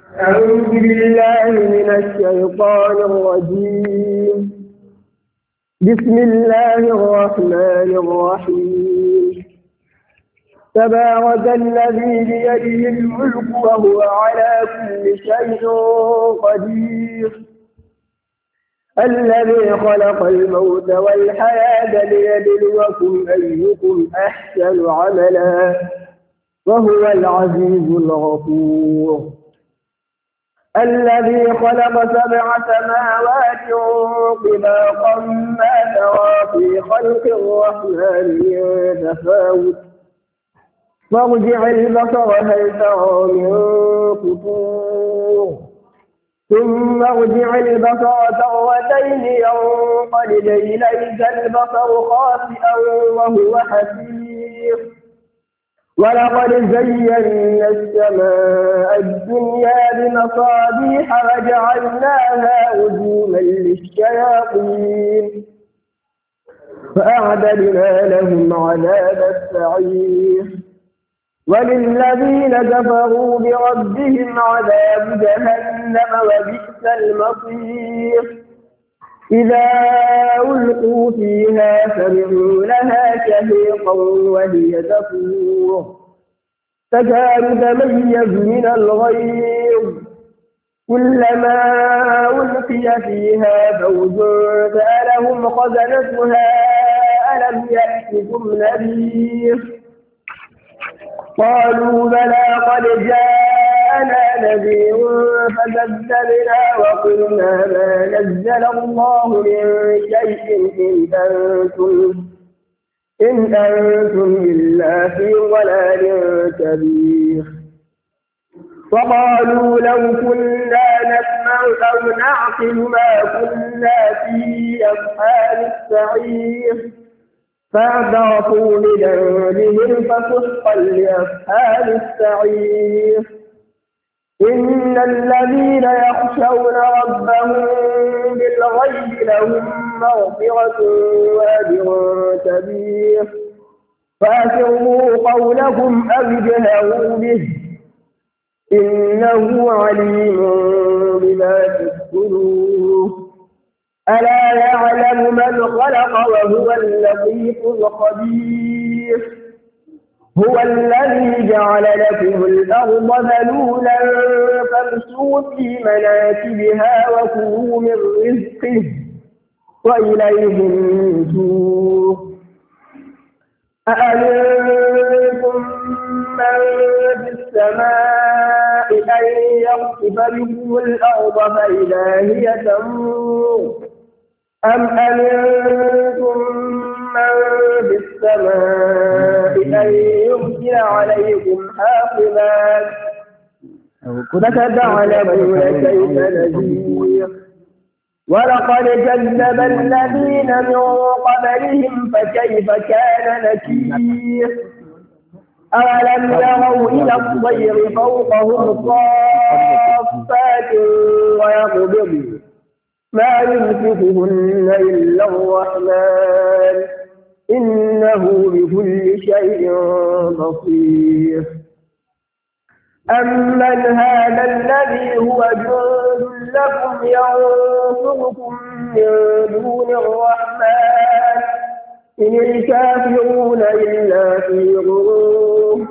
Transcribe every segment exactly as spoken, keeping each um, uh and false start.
أعوذ بالله من الشيطان الرجيم. بسم الله الرحمن الرحيم. تبارك الذي بيده الملك وهو على كل شيء قدير، الذي خلق الموت والحياة ليبلوكم أيكم أحسن عملا وهو العزيز الغفور. الذي خلق سبع سماوات طباقا ما ترى في خلق الرحمن من تفاوت، فارجع البصر هل ترى من فطور، ثم ارجع البصر كرتين ينقلب إليك البصر خاسئا وهو حسير. ولقد زينا السماء الدنيا بمصابيح وجعلناها رجوما للشياطين فأعتدنا لهم عذاب السعير. وللذين كفروا بربهم عذاب جهنم وبئس المصير. إذا ألقوا فيها سمعوا لها شهيقا وهي تفور تكاد تميز من الغيظ، كلما ألقي فيها فوج سألهم خزنتها ألم يأتكم نذير؟ قالوا بلى قد جاءنا نذير فكذبنا وقلنا ما نزل الله من شيء إن أنتم إن أنتم إلا في ضلال كبير. وقالوا لو كنا نسمع أو نعقل ما كنا في أصحاب السعير، فاعترفوا بذنبهم فسحقا لأصحاب السعير. إن الذين يخشون ربهم بالغيب لهم مغفرة وأجر كبير. فأسروا قولكم أو اجهروا به إنه عليم بما تفعلون. ألا يعلم من خلق وهو اللطيف الخبير. هو الذي جعل لكم الأرض ذلولا فامشوا في مناكبها وكلوا من رزقه وإليه النشور. أأمنتم من في السماء أن يخسف بكم الأرض فإذا هي تمور، أم أمنتم من في السماء أن يرسل عليكم حافظا فستعلمون كيف نذير. ولقد كذب الذين من قبلهم فكيف كان نكير. أولم يروا إلى الطير فوقهم صافات ويقبضن ما يمسكهن إلا الرحمن إنه بكل شيء بصير. أمن هذا الذي هو جند لكم ينصركم من دون الرحمن إن الكافرون إلا في غرور.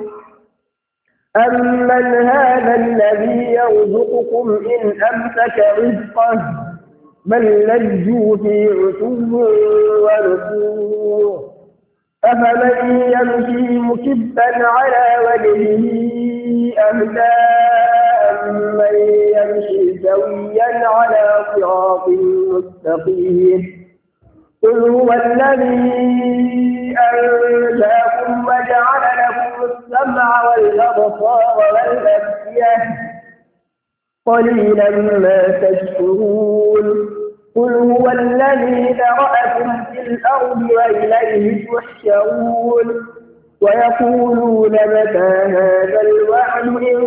أمن هذا الذي يرزقكم إن أمسك رزقه بل لجوا في عتو ونفور. أفمن يمشي مكبا على وجهه أهدى أمن يمشي سويا على صراط مستقيم. قل هو الذي أنشأكم وجعل لكم السمع والأبصار والأفئدة قليلا ما تشكرون. قل هو الذي ذرأكم في الأرض وإليه تحشرون. ويقولون متى هذا الوعد إن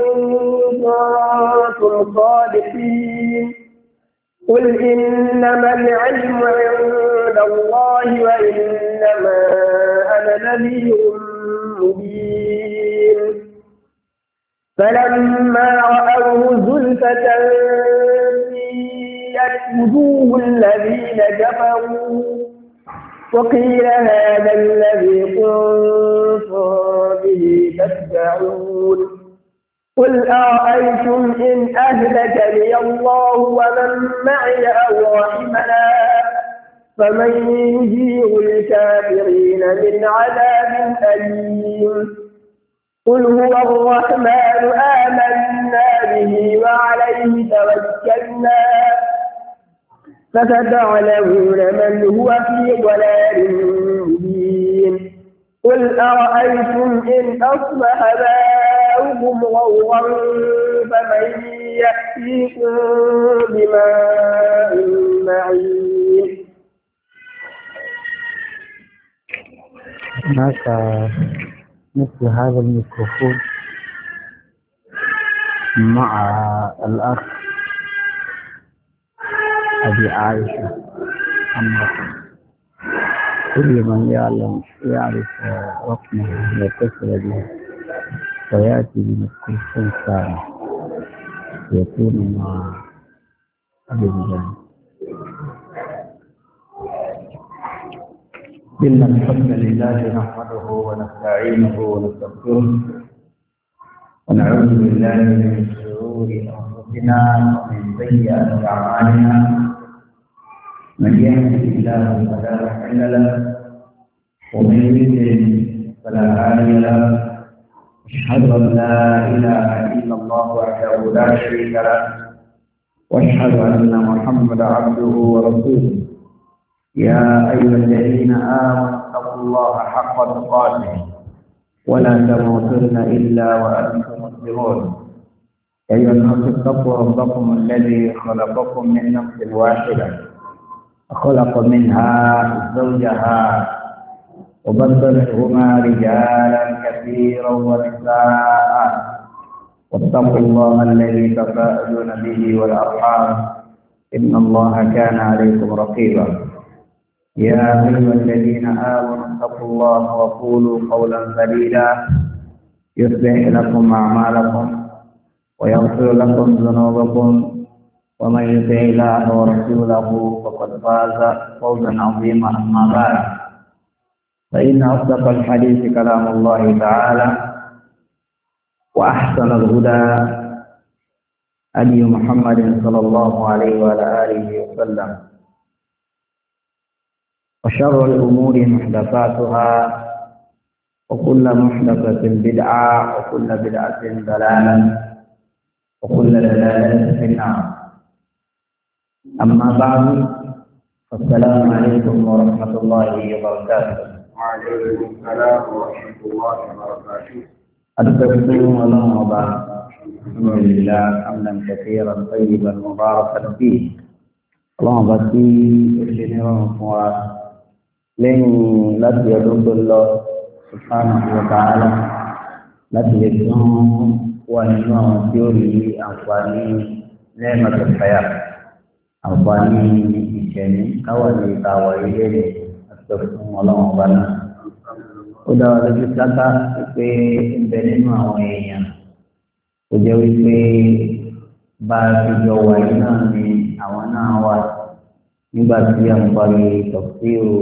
كنتم صادقين. قل إنما العلم عند الله وإنما أنا نذير مبين. فلما رأوه زلفى بغتة سيئت وجوه الذين كفروا وقيل هذا الذي كنتم به تدعون قل أرأيتم إن أهلكني الله ومن معي أو رحمنا فمن يجير الكافرين من عذاب أليم قل هو الرحمن آمنا به وعليه توكلنا فستعلمون من هو في ضلال مبين قل أرأيتم إن أصبح ماؤكم غورا فمن يأتيكم بماء معين. هناك مثل هذا الميكروفون مع الأخ أبي عائشة أما كل من يعلم يعرف رقمه يتصل به ويأتي بميكروفون ثاني يكون مع أبي الجنة. إن الحمد لله نحمده ونستعينه ونستغفره ونعوذ بالله من شرور أنفسنا ومن سيئات أعمالنا من يهده الله فلا مضل له ومن يضلل فلا هادي له أشهد أن لا إله إلا الله وحده لا شريك له وأشهد أن محمدا عبده ورسوله يا أيها الذين آمنوا اتقوا الله حق تقاته ولا تموتن إلا وأنتم مسلمون أيها الناس اتقوا ربكم الذي خلقكم من نفس واحدة وخلق منها زوجها وبث منهما رجالا كثيرا ونساء واتقوا الله الذي تساءلون به والأرحام إن الله كان عليكم رقيبا يا أيها الذين آمنوا اتقوا الله وقولوا قولا سديدا يصلح لكم أعمالكم ويغفر لكم ذنوبكم ومن يطع الله ورسوله فقد فاز فوزا عظيما. أما بعد فإن أصدق الحديث كلام الله تعالى وأحسن الهدى هدي محمد صلى الله عليه وعلى آله وسلم وشر الأمور محدثاتها وكل محدثة بدعة وكل بدعة ضلالة وكل ضلالة في النار. أما بعد فالسلام عليكم ورحمة الله وبركاته. وعليكم السلام ورحمة الله وبركاته. أتقوا الله وبركاته. الحمد لله حمدا كثيرا طيبا مباركا فيه. اللهم بارك في سيدنا lẹ́yìn láti ọdún tó lọ subhanahu wa ta'ala láti lè tún wà nínú àwọn tí ó rí àǹfààní lẹ́ẹ̀mọ́ tó fẹ́yà àǹfààní ìṣẹ̀ní káwà ní ìtawà ilé rẹ̀ àti fún ọlọ́run ọba náà. ó dá wa lójú sáká pé ń bẹ nínú àwọn èèyàn tó jẹ́ wípé bá a ti jọ wà yìí náà ni àwọn náà wà nígbà tí a ń parí tafsiru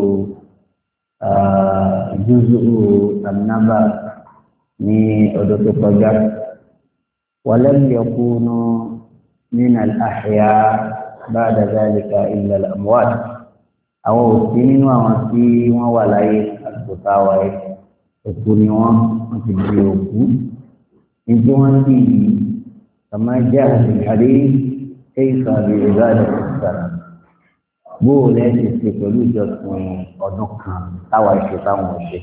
juz'u an-naba ní ọdún tó kọjá. walam yakunu min al-ahya ba'da dhalika illa al-amwat. àwọn òsì nínú àwọn tí wọ́n wà láyé àsìkò tá a wà yìí òkú ni wọ́n wọ́n ti di òkú. nítorí wọ́n sì kama ja'a fil hadith kayfa bi ibadati as-sana. bóò lẹ́sìn ṣe pẹ̀lú ìjọsìn ọdún kan táwa ṣe táwọn ṣe.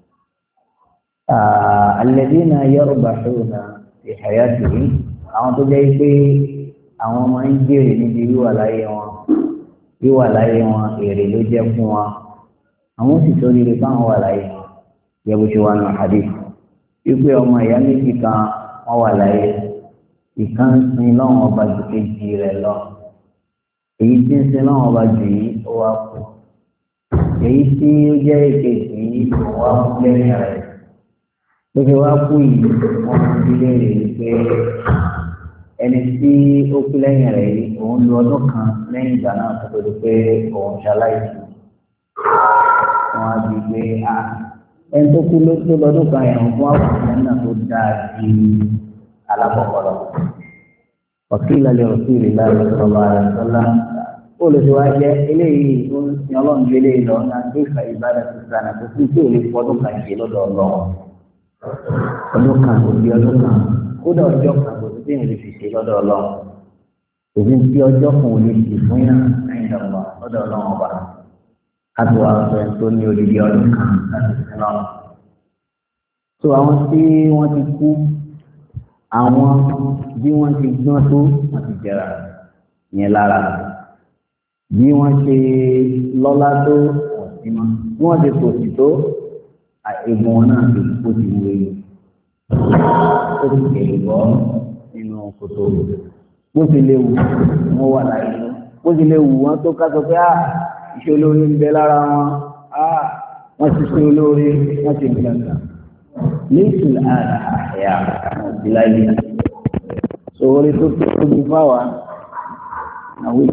alladhina yarbahuna fi hayatihim àwọn tó jẹ́ pé àwọn ọmọ ń jèrè níbi wíwà láyé wọn wíwà láyé wọn èrè ló jẹ́ fún wọn. àwọn sì tó nílé báwọn wà láyé yẹ bó ṣe wà nù hadith wípé ọmọ ìyá méjì kan wọ́n wà láyé ìkan sin lọ́wọ́n ọba ju kejì rẹ̀ lọ. èyí tí ń sin lọ́wọ́ ọba jù yìí ó wá kú èyí tí ó jẹ́ èkejì yìí ó wá kú lẹ́yìn rẹ̀ tó fi wá kú yìí wọ́n fi léèrè pé ẹni tí ó kú lẹ́yìn rẹ̀ yìí òun lu ọdún kan lẹ́yìn ìgbà náà tó tóbi pé òun ṣaláìsí wọn á di pé a ẹni tó kú ló tó lọ́dún kan ẹ̀hún fún àwọn ọ̀sẹ̀ náà tó dáa ju alákọ̀ọ́kọ́ lọ. ọ̀kìlá lè rọ̀ sí ìrìlá rẹ̀ sọ̀rọ̀ àrẹ̀ sọ́lá olùsèwà jẹ́ eléyìí ó ń sin ọlọ́run gbé léyìí lọ náà gbé ìfà ìbára tó sànà tó kú tí ò lè fọ ọdún kan ṣe lọ́dọ̀ ọlọ́run ọdún kan kò di ọdún kan kódà ọjọ́ kan kò sí tí èèyàn lè fi ṣe lọ́dọ̀ ọlọ́run òfin tí ọjọ́ kan ò lè fi fún yàn lẹ́yìn ọ̀gbọ̀n lọ́dọ̀ ọlọ́run ọba láti wá sọ ẹni tó ní odidi ọdún kan láti sin lọ́run. tó àwọn tí wọ́n ti kú àwọn bí wọ́n ti gbọ́n tó wọ́n ti jẹrà yẹn lára bí wọ́n ṣe lọ́lá tó ọ̀sìn mọ́ bí wọ́n ṣe tòṣì tó egun wọn náà ti kó ti wú ewu ó ti kèrè bọ́ nínú kòtò bó ti lè wù wọ́n wà láyé lọ bó ti lè wù wọ́n tó ká sọ pé à iṣẹ́ olóore ń bẹ lára wọn à wọ́n ti ṣe olóore wọ́n ti gbàgbà lẹ́sùn àrà àyà àwọn òbí láyé sọ̀rọ̀ tó tóbi fáwa àwọn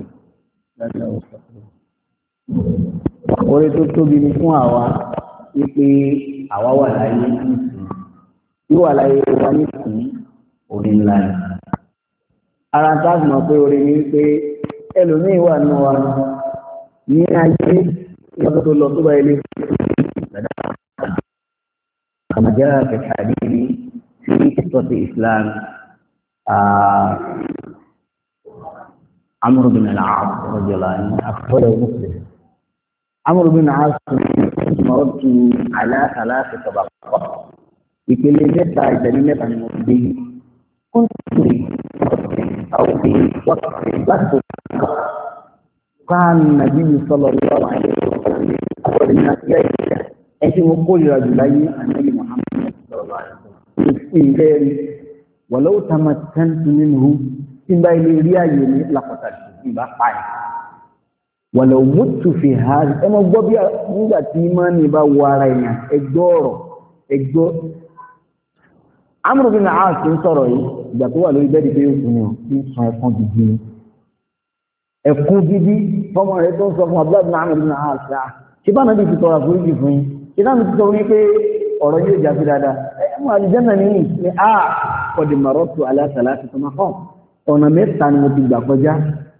orí tó tóbi ni fún àwa wípé àwa wà láyé nísìnyí wíwà láyé wa nísìnyí orí ńlá ni ara tá a mọ̀ pé orí ni wípé ẹlòmíì wà nù wa ní ayé lọ́dọ̀ tó lọ tó bá ilé àmàjá kẹsàdé ní sí ìtọ́sí Islam عمرو بن العاص رضي الله عنه أخبره مسلم عمرو بن العاص مررت على ثلاث طبقات لكل متى يتنمى عن المسلمين كنت في أو في وقت كان النبي صلى الله عليه وسلم أول الناس يأتي أنت مقول رجلي النبي محمد صلى الله عليه وسلم ولو تمكنت منه ìgbà ilé rí ààyè ní lápọ̀tàkì ìgbà páyì wọ̀lẹ̀ òmùtù fi ha ẹmọ gbọ́ bí nígbà tí máa ní bá wọ ara èèyàn ẹgbọ́ ọ̀rọ̀ ẹgbọ́ Amr bin As ń sọ̀rọ̀ yìí ìgbà tó wà lórí bẹ́ẹ̀dì pé ó fún yàn ń san ẹ̀kún gidi ẹ̀kún gidi fọmọ rẹ tó ń sọ fún Abdullah bin Amr bin As ṣé bá nàbí ti tọrọ àforíjì fún yín ṣé náà ti sọ wípé ọ̀rọ̀ yóò jà sí dáadáa ẹ̀ mọ àlùjánnà ní ní a qad marartu ala thalathati maqam ọ̀nà mẹ́ta ni mo ti gbà kọjá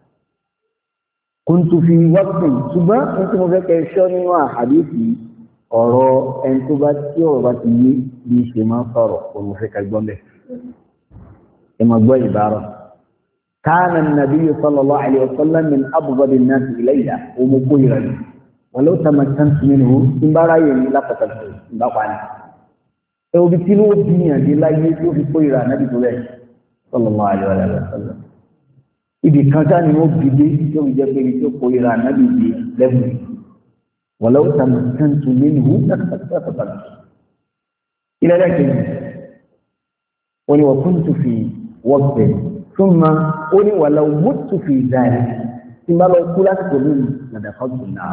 kúntù fi wọ́pìn ṣùgbọ́n ní tí mo fẹ́ kẹ́ ṣọ́ nínú àhàdíìsì ọ̀rọ̀ ẹni tó bá tí ọ̀rọ̀ bá ti yé bí i ṣe máa ń sọ̀rọ̀ òun mo fẹ́ ká gbọ́ mẹ́ ẹ máa gbọ́ ìbára kana an-nabiyyu sallallahu alayhi wa sallam min abghadi an-nasi ilayya òun mo kó ìrà yìí walau tamakkantu minhu tí ń bá ráyè ní lápàtàkì ìgbà pani ẹ obi tí ló bíyànjú láyé tó fi kó ìrà náà dìbò bẹ́ẹ̀ sallallahu alaihi wa sallam ibi kan ta ni mo bide tó jẹ́ pé tó ko ira nabi bi lebu walau tamakkantu minhu takatata ila lakin wani wa kuntu fi waqti thumma wani walau muttu fi dhalik timbalo kula ko ni na da khawfu na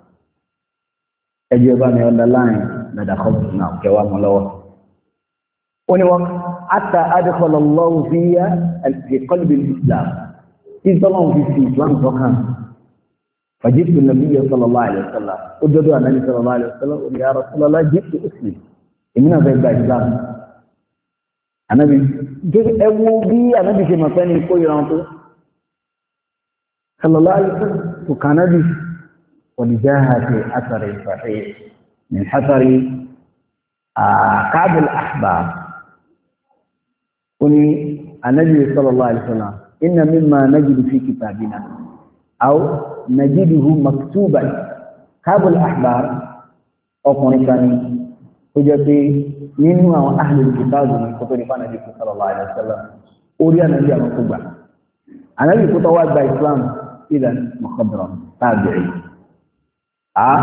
eje ba mi on the line na da khawfu na ke wa mo lọ́wọ́ wani wa حتى أدخل الله فيها في قلب الإسلام إذ الله في الإسلام فكان فجئت النبي صلى الله عليه وسلم وجدوا النبي صلى الله عليه وسلم قال يا رسول الله جئت أسلم إمنا في الإسلام النبي جئت أبوبي النبي في مكان يقول يرانته صلى الله عليه وسلم وكان به ولجاها في أثر صحيح من حثر كعب الأحبار قل النبي صلى الله عليه وسلم إن مما نجد في كتابنا أو نجده مكتوبا كعب الأحبار أو قريباني وجدي من أهل الكتاب من كتب النبي صلى الله عليه وسلم أولي النبي مكتوبا النبي كتوات بإسلام إذا مخضرا تابعي آه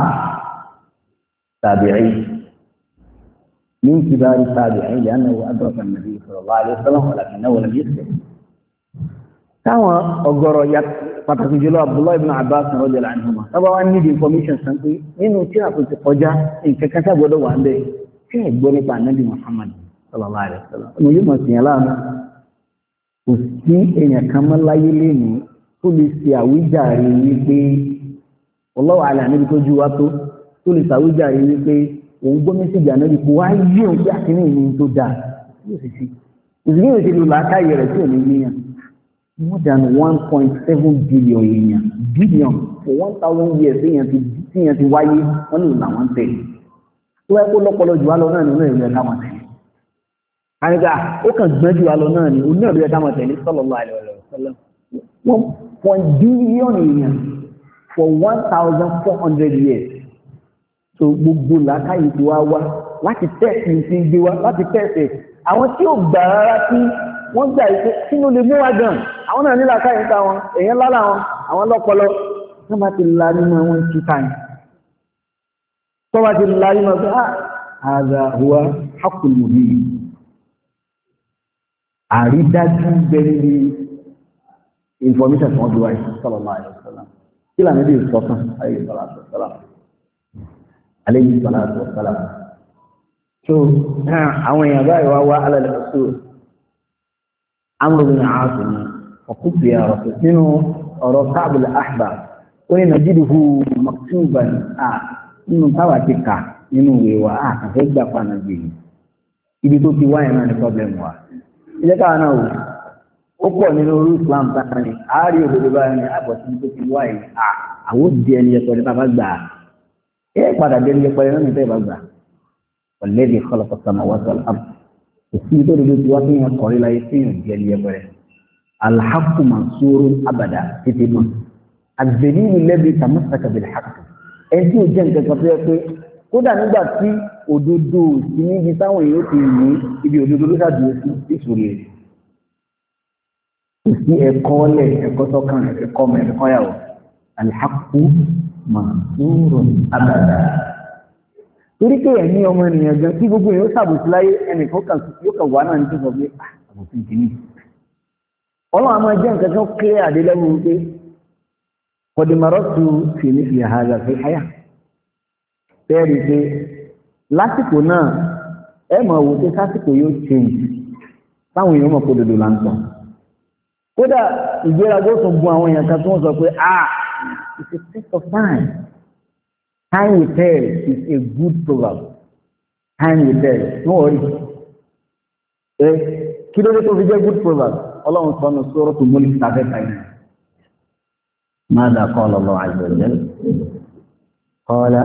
تابعي من كبار التابعين لأنه أدرك النبي صلى الله عليه وسلم ولكنه لم يسلم كما أقرأ يك فتحجلوا عبد الله بن عباس رضي الله عنهما طبعا need information سنتي إنه كنا كنت قجا إن كذا بدو عنده كيف بني النبي محمد صلى الله عليه وسلم إنه يوم سيلام kò sí èèyàn kan mọ́ láyé lénìí tó lè ṣe àwíjàre wípé ọlọ́wọ́ àlẹ́ àníbi tó ju wá tó tó lè ṣàwíjàre wípé òun gbọ́ mẹ́sẹ̀jì ànábì kó wá yí òun pé àkíní ìní tó dáa yóò sì sí ìsìnkú yóò ṣe lò láàkáyè rẹ̀ tí ò ní yíyan more than one point seven billion èèyàn billion for one thousand years èèyàn ti èèyàn ti wáyé wọ́n lè làwọn tẹ̀lé tó wáyé kó lọ́pọ̀lọ́ jù wá lọ náà nínú ìrìn ẹ̀ká wọn tẹ̀lé àríkà ó kàn gbọ́n jù wá lọ náà ní oní ìrìn ẹ̀ká wọn tẹ̀lé sallallahu alaihi wasallam one point billion èèyàn for one thousand four hundred years so gbogbo làákàyè tí wá wá láti tẹ̀sí ti gbé wá láti tẹ̀sí àwọn tí ò gbà rárá tí wọ́n gbà yìí pé kí ló lè mú wá gan àwọn náà ní làákàyè ń ta wọn èèyàn lálẹ́ àwọn àwọn lọ́pọlọ wọ́n bá ti la nínú àwọn tí táyì tó bá ti la nínú ọ̀sẹ̀ ah àgbà huwa haqqul mubin àrídájú bẹ́ẹ̀ ni information tí wọ́n ti wáyé sallallahu alaihi wasallam kí lànà bí ìsọ̀kan ayé sallallahu alaihi wasallam alayhi salatu wa salam so àwọn èèyàn báyìí wá wá alẹ́ lọ́sọ̀ amúrò ní àásù ní ọkùnfì àrọ̀ nínú ọ̀rọ̀ káàbùlù àhbà ó ní nàìjíríhù maktuban à nínú táwà ti kà nínú ìwé wa à kàfẹ́ gbà pàánà gbèrè ibi tó ti wáyé náà ní pọ́blẹ́mù wa ilé káwa náà wò ó pọ̀ nínú orí Islam táwọn ní àárí òdodo báyìí ní àbọ̀tí tó ti wáyé à àwọn òdì ẹni ẹ̀tọ́ ní bàbá gbà á ẹ padà dé ní ẹ̀pẹ̀rẹ̀ náà ní tẹ́ ìbàgbà ọ̀lẹ́dì khalaqa samawati wal ard òsì tó dodo tí wá fi hàn kọ́rí láyé fi hàn jẹ́ ní ẹ̀pẹ̀rẹ̀ alhaqqu mansurun abada títí mọ́ az-zalilu alladhi tamassaka bil haqq ẹni tí ó jẹ́ nǹkan kan tó yẹ pé kódà nígbà tí òdodo sí níbi táwọn èèyàn ti ní ibi òdodo ló ṣàdúró sí ìṣòro rẹ̀ kò sí ẹ̀kọ́ lẹ̀ ẹ̀kọ́ tọ́kàn ẹ̀kọ́ mọ̀ ẹ̀kọ́ yàwó alhaqqu mansurun abada torí pé ẹ̀mí ọmọ ènìyàn gan tí gbogbo èèyàn ṣàbòsí láyé ẹnìkan kan yóò kàn wá náà ní tó sọ pé àbòsí ìkíní ọlọ́run àmọ́ jẹ́ nǹkan tó kéré àdélẹ́wò wípé kọ̀dìmọ̀rọ́tù fi ní fi àhàzà fi háyà bẹ́ẹ̀rí pé lásìkò náà ẹ mọ̀ wò pé sásìkò yóò change táwọn èèyàn mọ̀ kó dodo là ń tàn kódà ìgbéraga ó tún bu àwọn èèyàn kan tí wọ́n sọ pé ah it's a test of time time will tell is a good proverb time will tell no worry ẹ kí ló dé tó fi jẹ́ good proverb ọlọ́run sọ ní Suratul Mulk tàbẹ́ tàyẹ̀ ماذا قال الله عز وجل قال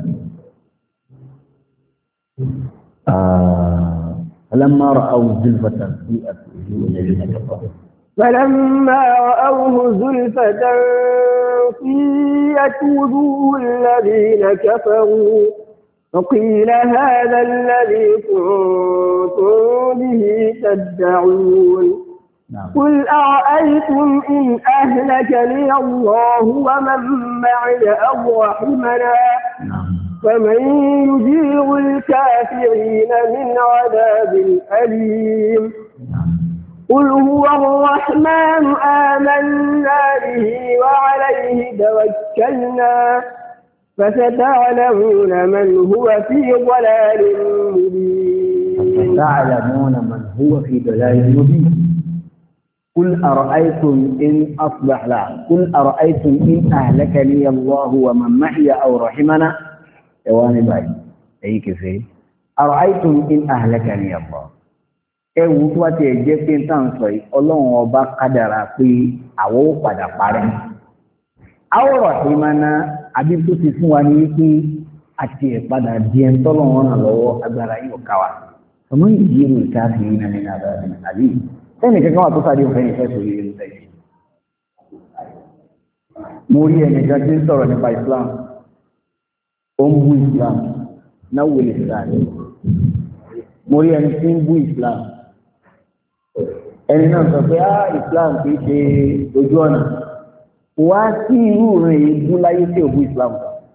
آه فلما رأوا زلفة سيئت وجوه الذين كفروا فلما رأوه زلفة سيئت وجوه الذين كفروا وقيل هذا الذي كنتم به تدعون قل أرأيتم إن أهلكني الله ومن معي أو رحمنا فمن يجير الكافرين من عذاب أليم قل هو الرحمن آمنا به وعليه توكلنا فستعلمون من هو في ضلال مبين فستعلمون من هو في ضلال مبين قل أرأيتم إن أصبح لا قل أرأيتم إن أهلكني الله ومن معي أو رحمنا إواني باي أي كفي أرأيتم إن أهلكني الله ewu tó wá ti ẹ̀jẹ̀ pé ń tàn sọ yìí ọlọ́run ọba kádàrá pé àwọ̀ ó padà parẹ́ àwòrán tí máa ná àbí tó ti fún wa ní wípé àti ìpadà di ẹ̀ ń tọ́lọ́run ràn lọ́wọ́ agbára yóò ká wa ọmọ ìdí èrò ìkáàfin yìí náà nínú àbáyé àbí ẹnì kankan wà tó sáré òfin ìfẹ́ sórí ẹ̀rù tẹ̀lé. mo rí ẹnìkan tí ń sọ̀rọ̀ nípa Islam ó ń bú Islam náà wò lè sáré mo rí ẹni tí ń bú Islam ẹni náà sọ pé ah Islam kì í ṣe ojú ọ̀nà wá sí irú rẹ̀ bú láyé tí ò bú Islam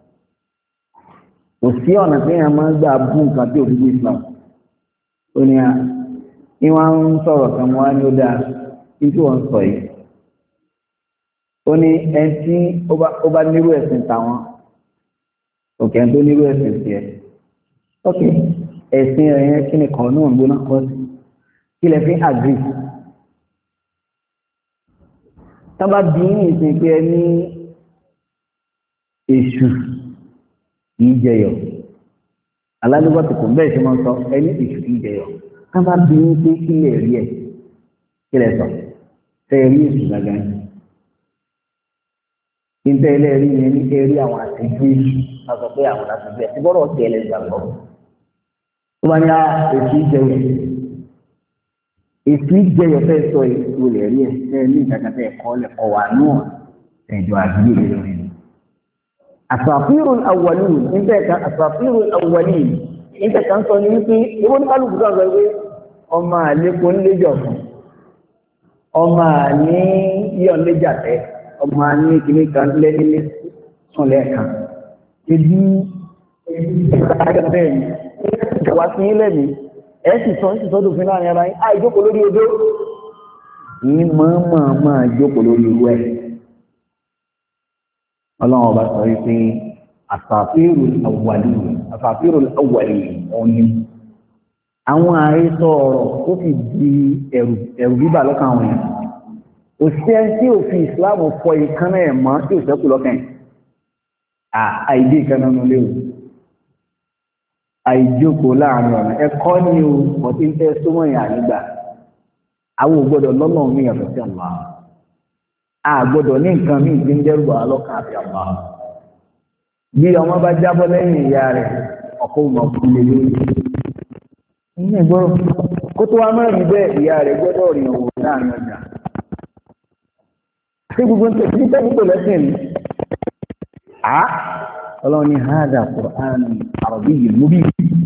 kò sí ọ̀nà tí èèyàn máa ń gbà bú nǹkan tí ò bú Islam ó ní à ní wọ́n ń sọ̀rọ̀ kan wá ní ó dáa títí wọ́n ń sọ yìí ó ní ẹni tí ó bá nírú ẹ̀sìn tàwọn òkè tó nírú ẹ̀sìn tiẹ̀ ok ẹ̀sìn rẹ̀ yẹn kí ni kan náà gbóná kọ́ sí kí lẹ fi agree tábà bí ní ìsìn pé ẹni èṣù kìí jẹyọ alálùbọ̀tì kò bẹ́ẹ̀ ṣe máa ń sọ ẹni èṣù kìí jẹyọ tábà bí ní pé kílẹ̀ rí ẹ̀ kílẹ̀ sọ fẹ́ rí èṣù gàgà yìí níta ilé rí yẹn ní kẹ́ rí àwọn àtẹ̀jú èṣù wọ́n sọ pé àwọn àtẹ̀jú ẹ̀ ti bọ́rọ̀ ọ̀tí ẹ̀ lẹ́gbàgbọ́ tó bá ní á èṣù jẹyọ èsì jẹyọ fẹ́ sọ èso lè rí ẹ ẹ ní ìdàgbàsẹ ẹ̀kọ́ lẹkọọ wà náà ẹjọ àdúgbò lè lórí ni. àsàfírù àwọlì nígbà kan àsàfírù àwọlì nígbà kan sọ ní wípé ìwọ ní kálukú kan sọ pé ọmọ àlékún léjọ fún ọmọ àní yíyọ léjà tẹ ọmọ àní kìnnì kan lẹ́nílé sùn lẹ́ẹ̀kan ebi ìgbà bẹ́ẹ̀ ni ìjọba sí ilẹ̀ mi ẹ sì sọ sì sọ́dọ̀ fún láàrin ara yín àìjókòó lórí odó ní mọ̀ọ́mọ̀ọ́mọ̀ jókòó lórí irú ẹ̀ ọlọ́run ọba sọ wípé àsàfírù àwàlì àsàfírù àwàlì ọ̀nì àwọn àhesọ ọ̀rọ̀ tó fi di ẹ̀rù ẹ̀rù bíbà lọ́kàn àwọn èèyàn òṣìṣẹ́ tí òfin ìsìláàmù fọ ìkànnà ẹ̀ mọ́ tí ò sẹ́kù lọ́kàn ẹ̀ àìdí ìkànnà nù léwu àìjókòó láàrin ọ̀nà ẹ̀kọ́ ní o mọ̀ tí ń tẹ́ súnmọ́ ìyá nígbà àwọn ògbọ́dọ̀ lọ́nà mi yàtọ̀ sí àmà àgbọ́dọ̀ ní nǹkan míì tí ń dẹ́rù alọ́kàn àti àmà bí ọmọ bá jábọ́ lẹ́yìn ìyá rẹ̀ ọkọ̀ òmò fún lè lórí ní ẹgbọ́rọ̀ kó tó wá má rí bẹ́ẹ̀ ìyá rẹ̀ gbọ́dọ̀ rìn òwò láàrin ọjà ṣé gbogbo ń tẹ̀sí tẹ́lifí kò lẹ́sìn ni ọlọ́run ní hádà Qur'an Arabiyyun mubin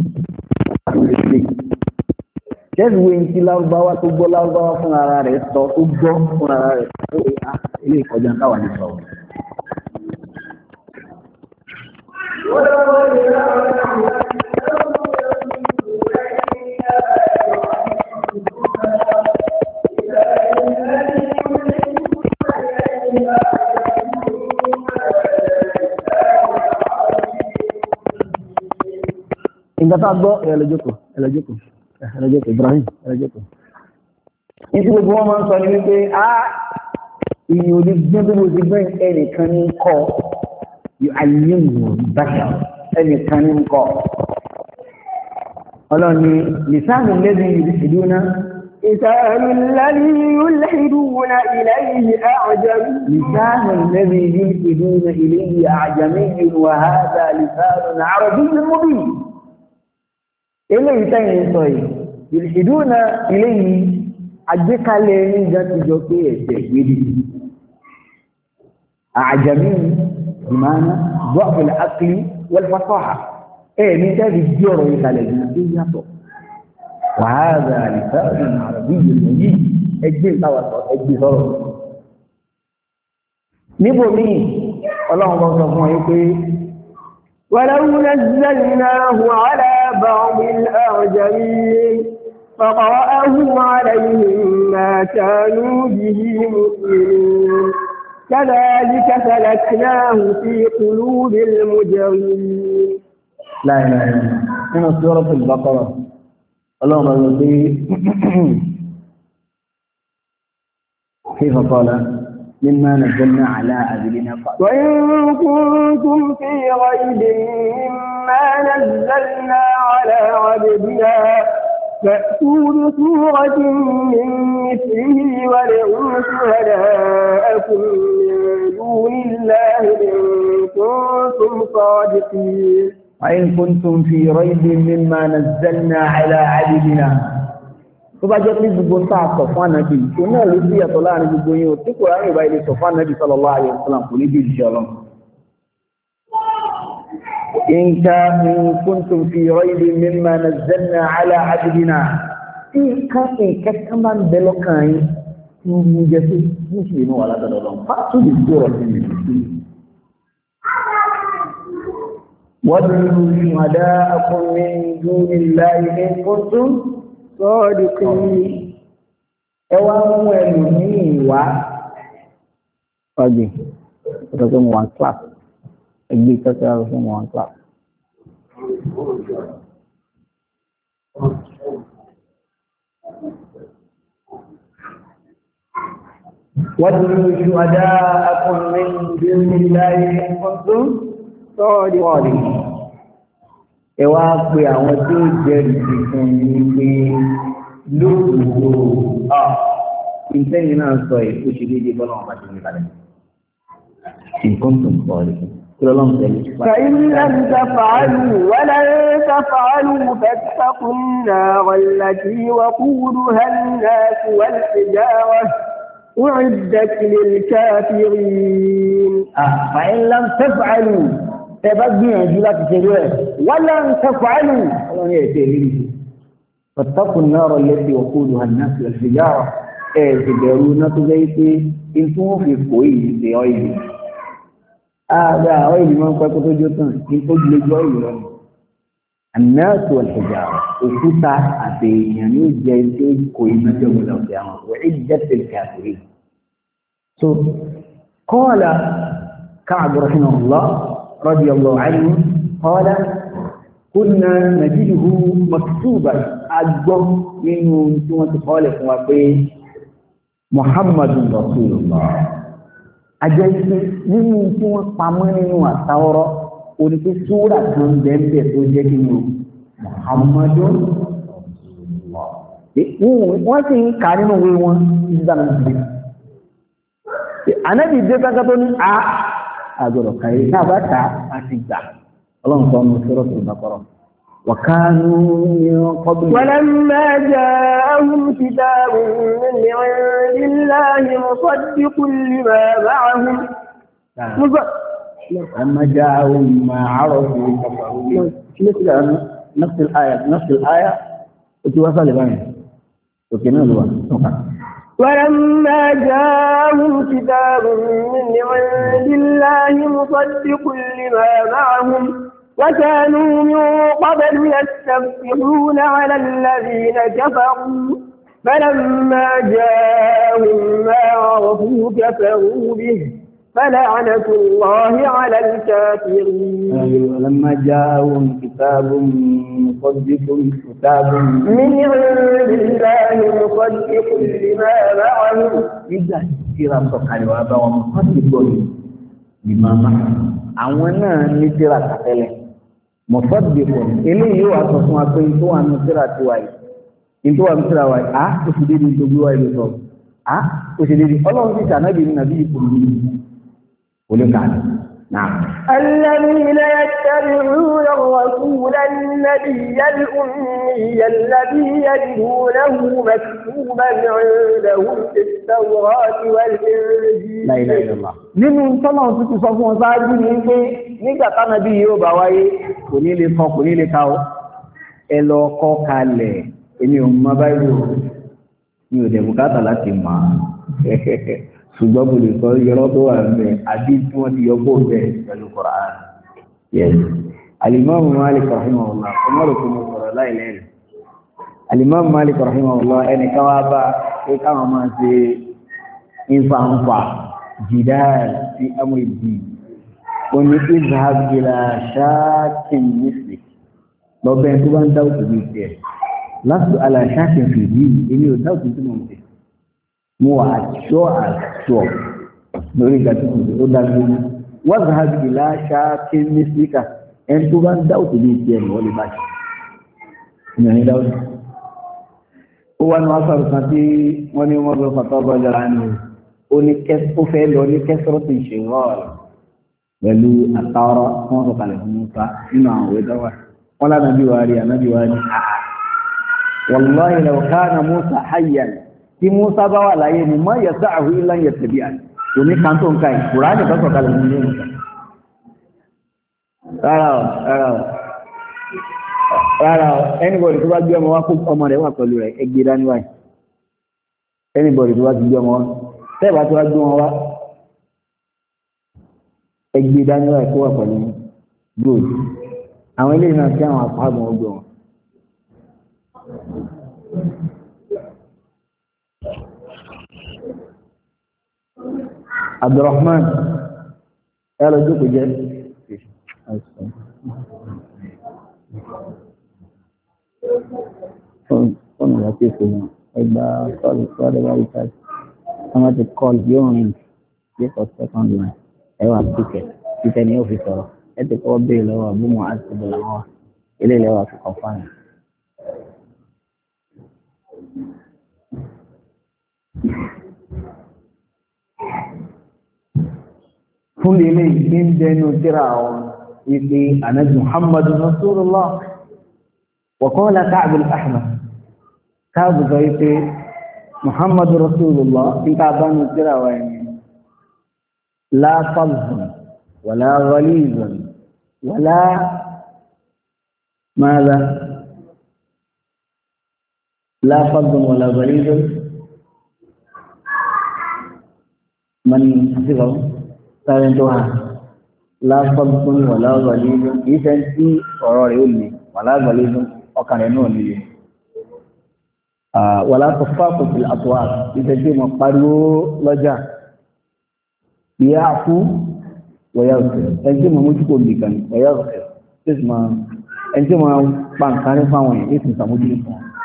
jẹ́rìí wé ní lárúbáwá tó gbọ́ lárúbáwá fún ara rẹ̀ sọ tó gbọ́ fún ara rẹ̀ tó ilé ìkọjá káwà ní sọ. Ìgbà tá a gbọ́ ẹ̀lẹ́jọ́kọ̀ ẹ̀lẹ́jọ́kọ̀ ẹ̀lẹ́jọ́kọ̀ Ibrahim ẹ̀lẹ́jọ́kọ̀. Ní tí gbogbo wọn máa ń sọ ní wípé a ìyìn òní gbọ́n tó mo ti gbẹ́ ẹnìkan ní kọ́ ayélujára bàtà ẹnìkan ní kọ́. Ọlọ́ni lìsáàmù lẹ́bi ìdúná. لسان الذي يلحدون إليه أعجمي لسان الذي يلحدون إليه أعجمي وهذا لسان عربي مبين. eléyìí tẹ́yìn sọ yìí ìdúnà eléyìí àgbékalẹ̀ ní ìdájọ́ pé ẹ̀jẹ̀ gbèrè àjàmí ìmáná gbọ́pẹ̀lẹ̀ akílí wal-fasaha ẹ̀ ní tẹ́bí jí ọ̀rọ̀ ìkàlẹ̀ ìgbìmọ̀ tó yàtọ̀ wàhálà lisanun arabiyyun mubin ẹgbẹ́ ìtawàsọ ẹgbẹ́ sọ̀rọ̀ níbo míì ọlọ́run bọ́ sọ fún ọ yìí pé ولو نزلناه على بعض الأعجمين فقرأه عليهم ما كانوا به مؤمنين كذلك سلكناه في قلوب المجرمين. لا إله إلا الله. من سورة البقرة اللهم صل كيف قال مما نزلنا على عبدنا وإن كنتم في ريب مما نزلنا على عبدنا فأتوا بسورة من مثله وادعوا شهداءكم من دون الله إن كنتم صادقين. وإن كنتم في ريب مما نزلنا على عبدنا tó bá jẹ́ pé gbogbo ń tàà sọ fún ànábì tó náà ló sí ẹ̀tọ́ láàrin gbogbo yín o tí kò ráyè bá ilé sọ fún ànábì sallallahu alaihi wasallam kò ní bí ìṣẹ́ ọlọ́run. in kuntum fi raybin mimma nazzalna ala abdina tí káfíń kẹ́kẹ́ máa ń bẹ lọ́kàn yín tí ó ń jẹ́ pé ní ṣe inú wà látọ̀dọ̀ lọ fásitì lè sọ̀rọ̀ sí mi. wad'u shuhada'akum min dunillahi in kuntum sọ́ọ̀dùkún ẹ wá mú ẹlù ní ìwá ọgbìn ọ̀tọ̀ pé mo wà ní class ẹgbẹ́ ìtọ́sí ara fún mo wà ní class. وادعوا شهداءكم من دون الله إن كنتم صادقين ẹ wá pé àwọn tí ó jẹ́rìí fún yín pé lóòótọ́ à ìtẹ́yìn náà sọ yìí ó ṣe déédéé bọ́lá wọn bá ti ní kalẹ̀ nǹkan tó ń sọ rẹ̀ kí lọ́lọ́run tẹ̀lé. فإن لم تفعلوا ولن تفعلوا فاتقوا النار التي وقودها الناس والحجارة أعدت للكافرين. فإن لم تفعلوا تبقى جلات سلوه ولن تفعلوا فاتقوا النار التي وقودها الناس والحجارة تجارون تجيتي انتم في كوي في عيد هذا عيد من قد جوتن انتم لجوي الناس والحجارة وفتح أتي يعني جيتي كوي مجمع القيامة وعدت الكافرين. so قال كعب رحمه الله رضي الله عنه قال كنا نجده مكتوبا أجب منه ثم تخالف وقال محمد رسول الله أجب منه ثم قامنه وطورا ونكي سورة جنبه توجهه محمد رسول الله wọ́n sì ń kà nínú ìwé wọn ìdáná ìdílé ànábì dé kankan tó ní a àgbọ̀dọ̀ kàyé náà bá ta àti gbà ọlọ́run kan ní suratul Baqara وكانوا من قبل ولما جاءهم كتاب من عند الله مصدق لما معهم لما جاءهم ما عرفوا كفروا به نفس الآية نفس الآية وتوصل لبنان وكنا لبنان ولما جاءهم كتاب من عند الله مصدق لما معهم وكانوا من قبل يستفتحون على الذين كفروا فلما جاءهم ما عرفوا كفروا به فلعنة الله على الكافرين. ولما جاءهم كتاب مصدق كتاب من عند الله مصدق لما معهم إذا ترى سكان وابا ومصدق لما معهم àwọn náà ní tírà tẹ́lẹ̀ مصدق eléyìí yóò sọ fún wa pé tó wà ní tírà tí wáyé ní tó wà ní tírà wáyé á ó sì dédé tó gbé wáyé ló sọ á ó sì dédé ọlọ́run sì sànábì ní nàbí ìpòlù ولكن نعم الذين يتبعون الرسول النبي الأمي الذي يجدونه مكتوبا عندهم في التوراة والإنجيل. لا إله إلا الله. nínú tọ́lọ̀ tuntun sọ fún ọ̀sán ájú ní pé nígbà táwọn bí yóò bá wáyé kò ní lè sọ kò ní lè ka ó ẹ lọ kọ́ kalẹ̀ èmi ò mọ báyìí o mi ò dẹ̀ bùkátà láti mọ̀ ṣùgbọ́n mo lè sọ yọrọ tó wà ń bẹ àbí tí wọ́n ti yọ bó bẹ́ẹ̀ pẹ̀lú Qur'an. yes alimami Malik rahimahullah ọmọdé kò mọ sọ̀rọ̀ láìlẹ́rì alimami Malik rahimahullah ẹnì kan wá bá pé káwọn máa ṣe nfanfa jidal sí amúlẹ̀ bíi oní izhab ila shakin misli lọ́bẹ̀ tó bá ń dáwọ́ tó bí tiẹ̀ lastu ala shakin fi bíi èmi ò dáwọ́ tó tó mọ̀ mọ́ mo àṣọ àṣọ lórí ìgbàtí ó dájú wọ́n záàbì ìlàṣà kí ní síkà ẹni tó bá ń dá òtò ní ìtì ẹ̀rọ wọlé báyìí ìyàn dáwọ́ ó wá ní wọ́n sọ̀rọ̀ kan tí wọ́n ní wọ́n lọ fàtọ́ ọgbọ́n jọra ní ó ní ó fẹ́ lọ ní kẹsọ́rọ́ tó ṣe rọ́ọ̀lù pẹ̀lú àtàwọ́rọ́ wọ́n sọ kalẹ̀ fún Musa nínú àwọn òwe dọ́wà wọ́n lánàá bí wàá rí àná bí wàá rí àà wallahi law kana Musa hayyan tí Musa bá wà láyé ni mọ́ yẹ̀sá àhú ilá yẹ̀ tẹ̀bí à kò ní kan tó ń ká ì Kùránì tó sọ̀kalẹ̀ ní ilé nìkan rárá ọ̀ rárá ọ̀ rárá ọ̀ anybody tó bá gbé ọmọ wá kó ọmọ rẹ̀ wà pẹ̀lú rẹ̀ ẹgbẹ́ dání wáyé anybody tó bá ti gbé ọmọ wá tẹ́ẹ̀bá tó bá gbé wọn wá ẹgbẹ́ dání wáyé kó wà pẹ̀lú good àwọn ilé náà tí àwọn àpáàgbọ̀n ọgbẹ̀ wọn Abdurrahman ẹ lọ jókòó jẹ́ fọ́nà láti èkó wọn ẹgbà kọ́ọ̀lù kọ́ọ̀lù wáyé káàkiri wọ́n ti call yóò rìn bí for second line ẹ wà ticket títẹ̀ ní òfin sọ̀rọ̀ ẹ ti kọ́ bẹ́ẹ̀ lọ́wọ́ àbúmọ̀ àti ìbùlà wọn ilé ìlẹ́wà fi kọ́ fáwọn. fún ilé ìgbé ń dẹnu tíra wọn wípé ànábì muhammadu rasulullah wa qala Ka'b al-Ahmar Ka'b sọ wípé muhammadu rasulullah nípa bánu tíra wọn ni la fadhun wala ghalizun wala ماذا لا فض ولا غليظ من حفظه سارنتوها لا فض ولا غليظ إذن في قرار يولي ولا غليظ وكان ينوني آه ولا تفاق في الأطوار إذن في مقارو لجا يعفو ويغفر إذن في ممجكم بكم ويغفر اسمه ẹni tí wọ́n pa nǹkan ní fáwọn èèyàn èsì ìsàmójúlé fún wọn.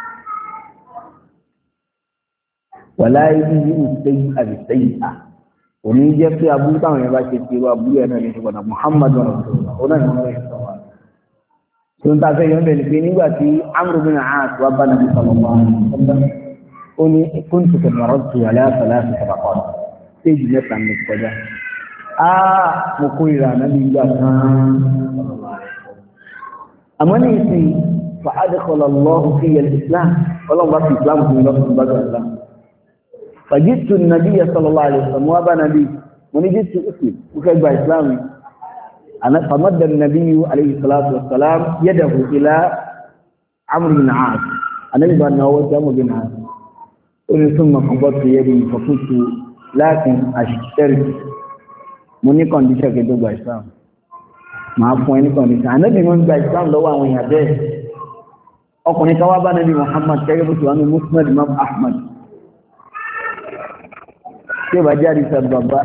wàlá ibi yìí sẹ́yìn àbí sẹ́yìn à òní jẹ́ pé abúlé táwọn èèyàn bá ṣe ti wá abúlé ẹ̀ náà ní ṣùgbọ́n Muhammad rasulullah ó náà ní wọ́n fẹ́ sọ wá. tó ń ta fẹ́ yọ̀ bẹ́ẹ̀ ni pé nígbà tí Amru bin As wá bá nàbí sallallahu alaihi wasallam ó ní kuntu tamarradtu ala thalath tabaqat stéèjì mẹ́ta ní kọjá. á mo kó ìrà nàbí ìgbà kan àmọ́ ní ìsìn fa'adkhala Allahu fiyya al-islam ọlọ́run bá fi islam fún lọ́sùn bá gbà islam fajitu an-nabiyya sallallahu alaihi wasallam wá bá nàbí mo ní jésù ìsìn ó fẹ́ gba islam ana famadda an-nabiyyu alayhi salatu wassalam yadahu ila Amr bin As anabi bá náwó tí Amr bin As ó ní thumma qabadtu yadi fa qultu lakin ashtarit mo ní condition kí n tó gba islam máa fún ẹni kan nìkan ànábì wọn gba islam lọ́wọ́ àwọn èèyàn bẹ́ẹ̀ ọkùnrin kan wá bá nàbí muhammad kẹ́gẹ́ bó ti wà ní musnad imam ahmad tí ó bá jáde sọ bàbá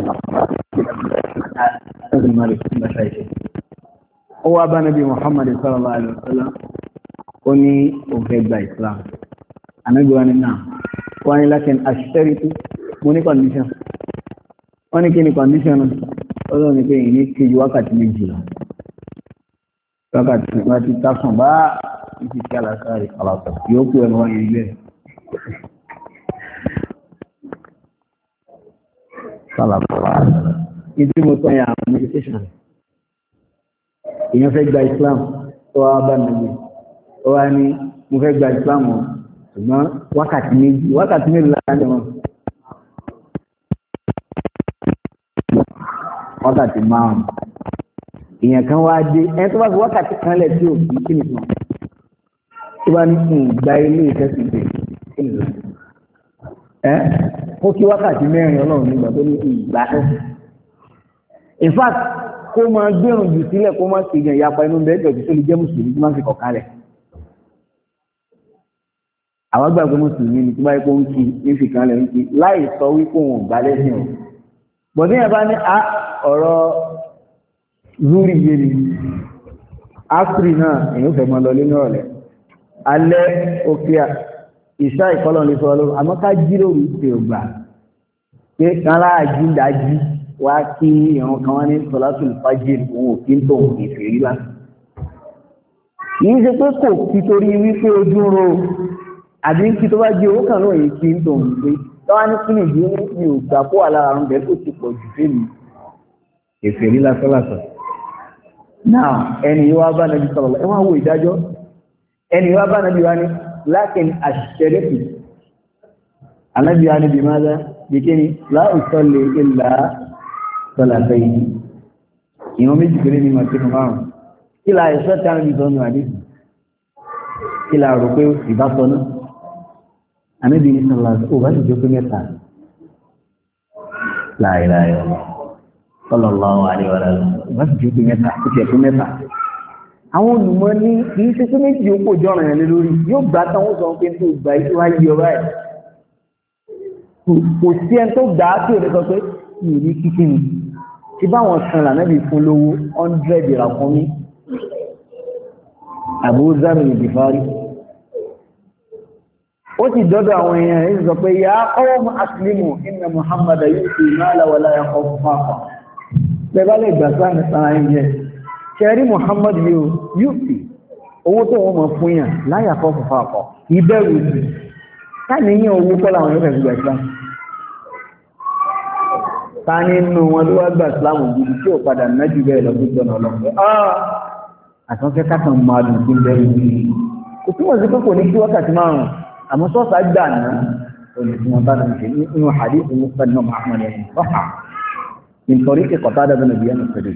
ó wá bá nàbí muhammad sallallahu alaihi wasallam ó ní òun fẹ́ gba islam ànábì wọn ni náà wọn ni lakin ashtaritu mo ní condition wọn ní kí ni condition náà ọlọ́run ní pé yìí ní kejì wákàtí méjìlá wákàtí wá ti tásùn bá ìfi kí alásàárì aláàtọ̀ yóò kú ẹnu wáyé ilé sálàpàá ìdí mo tọ́ ya àwọn meditation èèyàn fẹ́ gba Islam tó wá bá nàbí ó wá ní mo fẹ́ gba Islam ọ̀ ṣùgbọ́n wákàtí méjì wákàtí méjìlá ní wọn wákàtí márùn èèyàn kan wá dé ẹni tó bá fi wákàtí kan lẹ̀ tí ò kí kí ni sùn tó bá ní kí n gba ilé ìtẹ́sí pé kí ni sùn ẹ ó kí wákàtí mẹ́rin ọlọ́run nígbà tó ní ìgbà ẹ̀ in fact kó máa gbẹ̀rùn jù sílẹ̀ kó máa sì yàn ìyapa inú bẹ́ẹ̀ jọ̀jú tó lè jẹ́ mùsùlùmí tó máa fi kọ̀ọ̀kan rẹ̀ àwọn gbàgbé mùsùlùmí ni tó bá yẹ kó ń kí ní fi kan lẹ̀ ń kí láì sọ wípé òun ò gbá lẹ́sìn o bọ̀dé yẹn bá ní a ọ̀rọ̀ zúrì yé ni áfírí náà èyàn fẹ́ mọ́ lọ lé ní ọ̀rẹ́ alẹ́ òkè ìṣá ìkọlọ̀ lè sọ lórí àmọ́ ká jíròrò ṣe ògbà pé kára àjíǹdájí wá kí ìran kan wá ní sọlátù fàjì òun ò kí ń tó òun ìfẹ́ rí lá yìí ṣe pé kò kí torí wípé ojú ro àbí kí tó bá jẹ owó kan náà yìí kí ń tó òun pé tọ́wá ní kí nìdí ní ògbà kó wà lára àrùn bẹ́ẹ̀ tó ti pọ̀ jù fèmí ìfẹ́ rí lásánlásán náà ẹni yóò wá bá nàbí sọ̀rọ̀ ẹ wá wo ìdájọ́ ẹni yóò wá bá nàbí wá ní lákin àṣìṣẹ́rẹ́fì anábì wá níbi máa dá bí kí ni láìsọ́lẹ̀ ìlà sọ̀làfẹ́ yìí ìwọ̀n méjì kéré ní màá tẹnu márùn kí la ẹ̀ṣọ́ tí a níbi sọ́nù àdéhùn kí la rò pé ìbá sọ náà anábì ní sọ̀rọ̀ ó bá sì jókòó mẹ́ta láìláì ọ̀la sallallahu alaihi wa sallam bá sì jókòó mẹ́ta ó ti ẹ̀kọ́ mẹ́ta àwọn olùmọ̀ ní kì í ṣe pé méjì ó pò jọ́ràn yẹn lé lórí yóò gbà tán ó sọ pé tó gbà yìí wá yí ọba ẹ̀ kò sí ẹni tó gbà á tí ò ní sọ pé mi ò ní kíkí ni tí báwọn kan lànàbì fún lówó hundred ìràkún mi Abu Zar al-Ghifari ó ti dọ́dọ̀ àwọn èèyàn èyí sọ pé ya qawm aslimu inna Muhammada yu'ti mala wa la yakhafu faqa bẹ́bá lè gbà sáà ní sáà ẹ̀yẹ kẹrí Muhammad yóò yu'ti owó tó wọ́n mọ̀ fún yàn la yakhafu faqa ìbẹ̀rù sí káàníyàn owó kọ́ làwọn yóò fẹ́ gbà islam ta nínú wọn ló wá gbà islam gidi tí ò padà nájú bẹ́ẹ̀ lọ́dún jọ̀nà ọlọ́pẹ́ àtúnfẹ́ kákan máa dùn sí bẹ́ẹ̀ ní kò túnmọ̀ sí pé kò ní kí wákàtí márùn-ún àmọ́ sọ́ọ̀sà gbà náà òní tí wọ́n bá náà ṣe nínú hadith musnad náà Muhammad ẹ̀yìn sọ́hà min tariqi Qatada bin Diyan as-Sadusi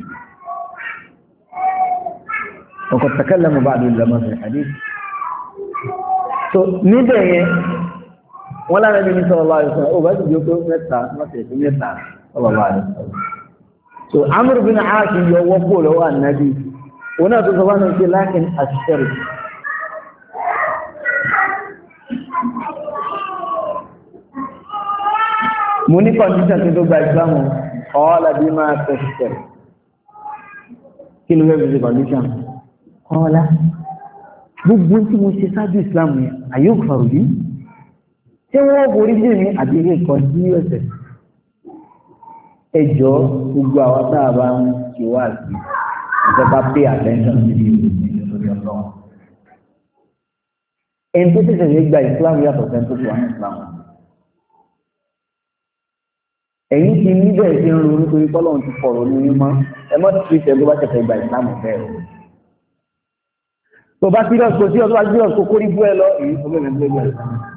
وقد تكلم بعض العلماء في الحديث so níbẹ̀ yẹn wọ́n lára bí ní sallallahu alaihi wasallam ó bá sì jókòó mẹ́ta mọ́sẹ̀ sí mẹ́ta sallallahu alaihi wasallam so Amr bin As yọ wọ́pọ̀ lọ́wọ́ ànábì wọn náà tó sọ wọn ṣe lákin ash-shirk mo ní condition tó gba ìsìlámù qala bima tashtar kí ló fẹ́ fi ṣe condition qala gbogbo tí mo ṣe ṣáájú ìsìlámù yẹn àyè òkùnfàrò yìí tí wọ́n borí jẹ́ ní àdéhùn ìkan sí ọ̀sẹ̀ ẹjọ́ gbogbo àwọn tá a bá ń ṣe wá sí ìjọba pay attention sí ibi ìlú ọlọ́run ẹni tó ṣẹ̀ṣẹ̀ lè gba ìsìlámù yàtọ̀ sẹ́ni tó ti wà ní ìsìlámù ẹ̀yìn ti níbẹ̀ ṣe ń ronú torí pọ́lọ́run ti fọ̀rọ̀ ní mímọ́ ẹ mọ́ tí ìṣẹ́ tó bá ṣẹ̀ṣẹ̀ gba ìsìlámù bẹ́ẹ̀ o tó bá serious kò sí ọ̀tọ́ bá serious kò kórí bú ẹ lọ èyí tó bẹ̀rẹ̀ bẹ́ẹ̀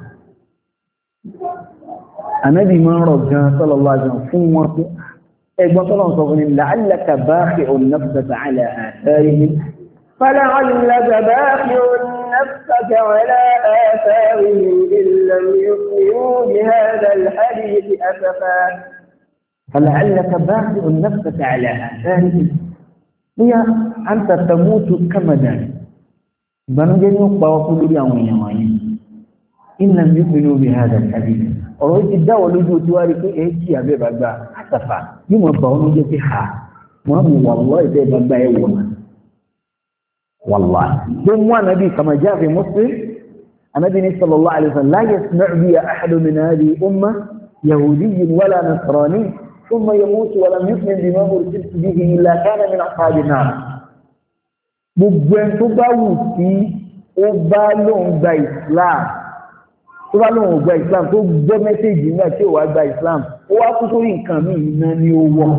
ànábì máa ń rọ̀ gan sallallahu alaihi wasallam fún wọn pé ẹgbọ́n tọ́lọ́run sọ fún ni la'allaka baqi'un nafsaka ala atharihim فلعلك باخع نفسك على آثارهم إن لم يؤمنوا بهذا الحديث أسفا فلعلك باخع نفسك على آثارهم هي أنت تموت كمدا بنجن يقبع كل يوم يومين إن لم يؤمنوا بهذا الحديث ọ̀rọ̀ ti dá wọ́n lójú tí wá rí pé èyí tí àbẹ́ bàgbà àtàfà ní mọ̀ bá wọn jẹ́ pé ha wọ́n mú wallahi ìbẹ́ bàgbà ẹ̀wọ̀n wallahi tó mú ànábì kama jaa fi Muslim ànábì ní sallallahu alaihi wasallam la yasma'u bi ahadun min hadhihi umma yahudiyyun wala nasrani thumma yamutu wa lam yu'min bima ursiltu bihi illa kana min ashabin nar gbogbo ẹni tó bá wù sí ó bá lóun gba Islam tó bá lóun gba Islam tó gbọ́ mẹ́sẹ̀jì náà tí ó wá gba Islam ó wá kú sórí nǹkan míì iná ní ó wọ́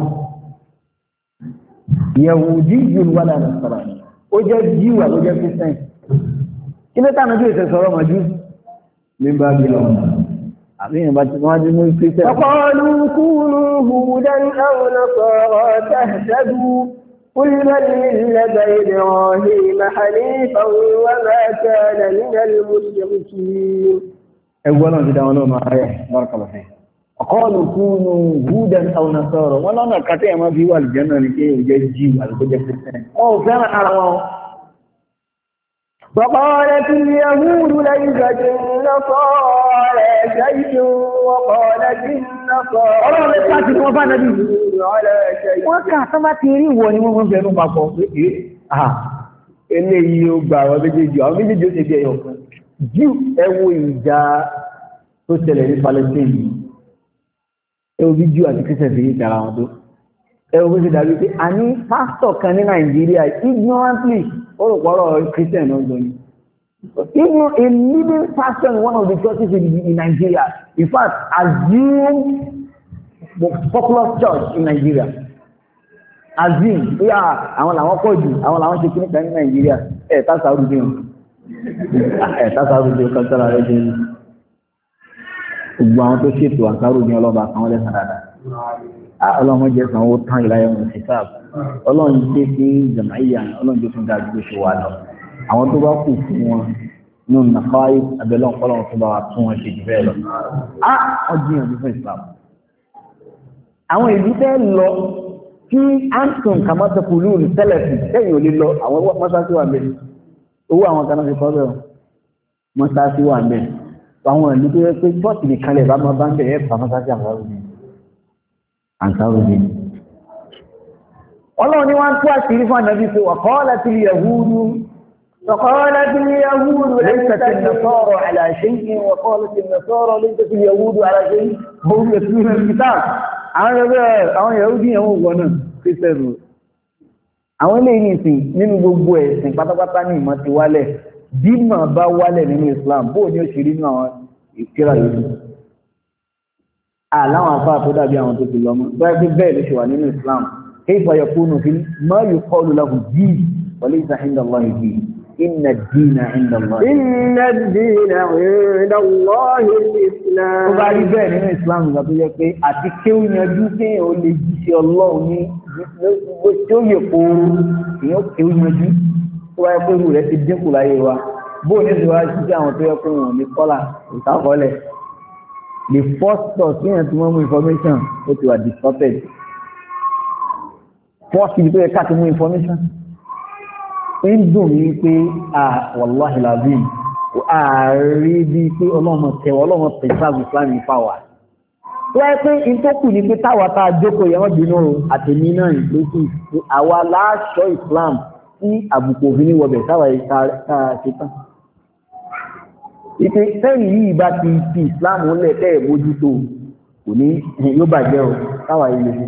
yahudiyyun wala nasrani ó jẹ́ jíù àló jẹ́ Christian kí ló tánà bí èsẹ̀ sọ̀rọ̀ mọ̀jú ní bá bí lọ́wọ́ àbíyàn bá ti wọ́n jí mú Christian وقالوا كونوا هودا أو نصارى تهتدوا قل من ملة إبراهيم حنيفا وما كان من المشركين أولا جدا ولو ما رأيه بارك الله فيه وقالوا كونوا هودا أو نصارى ولا أنا كتير ما في والجنة لكي يجي jíù àló jẹ́ Christian أو فعلا على وقالت اليهود ليست النصارى على شيء وقالت النصارى ọlọ́run lè pàtí wọ́n bá nàbí على شيء wọ́n kà sán bá ti rí ìwọ ni wọ́n mọ́ bẹ̀rù papọ̀ pé é à eléyìí ó gbà àwọn méjèèjì àwọn méjèèjì ó ṣe bí ẹyọ kan jíù ẹ wo ìjà tó ṣẹlẹ̀ ní Palestine ẹ wo bí jíù àti Christian fi yí tara wọn tó ẹ wo bí ṣe dàbí pé a ní pásítọ̀ kan ní Nàìjíríà ignorantly ó rò pọ̀rọ̀ Christian náà gbọ́ ni even a leading pastor in one of the churches in, in Nigeria in fact assume the popular church in Nigeria assume yeah àwọn làwọn pọ̀ jù àwọn làwọn ṣe kíní kan ní Nigeria ẹ̀ tá sáà rúdé wọn ẹ̀ tá sáà rúdé wọn kọ́ńtàrà rẹ̀ jẹ́ gbogbo àwọn tó ṣètò àkárò ní ọlọ́ba àwọn lẹ́sàn dáadáa ọlọ́run jẹ́ sanwó tán ìláyọ̀ wọn sí sáà ọlọ́run jẹ́ sí jàmáyà ọlọ́run jẹ́ fún dájú ṣe wà lọ àwọn tó bá kù fún wọn ní nàfáì abẹ́lọ́n ọlọ́run tó bá wà tún wọn ṣe jù bẹ́ẹ̀ lọ á wọ́n gbìyànjú fún Islam àwọn ìlú fẹ́ lọ kí anton kàmátẹ́kùlù ní tẹ́lẹ̀fì sẹ́yìn ò lè lọ àwọn mọ́sáàsì wà bẹ́ẹ̀ owó àwọn kan náà fi kọ́ bẹ́ẹ̀ mọ́sáàsì wà bẹ́ẹ̀ àwọn ìlú tó yẹ pé bọ́ọ̀sì nìkan lè bá máa bá ń bẹ̀rẹ̀ ẹ̀fà mọ́sáàsì àǹsáwùdí ọlọ́run ni wọ́n tó àṣírí fún ànàbí pé wà kọ́ láti yahudu فقالت اليهود ليست النصارى على شيء وقالت النصارى ليست اليهود على شيء هم يتلون الكتاب àwọn Yahudi àwọn ògbọ́n náà kírísítẹ́nù àwọn eléyìí nìsín nínú gbogbo ẹ̀sìn pátápátá ní ìmọ̀ ti wálẹ̀ bí mọ̀ bá wálẹ̀ nínú Islam bóò ní ó ṣe rí nínú àwọn ìkíra yìí àláwọn afá tó dàbí àwọn tó ti lọ mọ́ tó ẹgbẹ́ bẹ́ẹ̀ ló ṣe wà nínú Islam kayfa yakunu fi ma yuqalu lahu din wa laysa inda Allahi din inna ad-dina inda Allah inna ad-dina inda Allahi al-Islam tó bá rí bẹ́ẹ̀ nínú Islam ìgbà tó yẹ pé àti kéwù yanjú kéèyàn ó lè jíṣẹ́ Ọlọ́run ní tí ó yẹ kóoru èèyàn kéwù yanjú tó wáyé pé irú rẹ̀ ti dínkù láyé wa bóò ní ìṣòro ṣíṣe àwọn tó yẹ pé wọn ní kọ́là ìtàkọ́lẹ̀ the first source kéèyàn tí wọ́n mú information ó ti wà distorted first ibi tó yẹ ká ti mú information ń dùn mí pé à wàláhì làbíìn ààrí bíi pé ọlọ́mọ tẹ̀wọ́ ọlọ́mọ tẹ̀síwájú Islam fáwà tó wáyé pé ìtọ́kù ní pé táwa tá a jókòó yẹn wọ́n bínú àtẹ̀mí náà lókù àwa láṣọ Islam tí àbùkù òfin ní wọbẹ̀ táwa yìí ká ṣe tán ìpè sẹ́yìn yìí bá ti fi Islam lẹ̀ tẹ́ ẹ̀ mójútó kò ní yóò bàjẹ́ o táwa yìí lè fi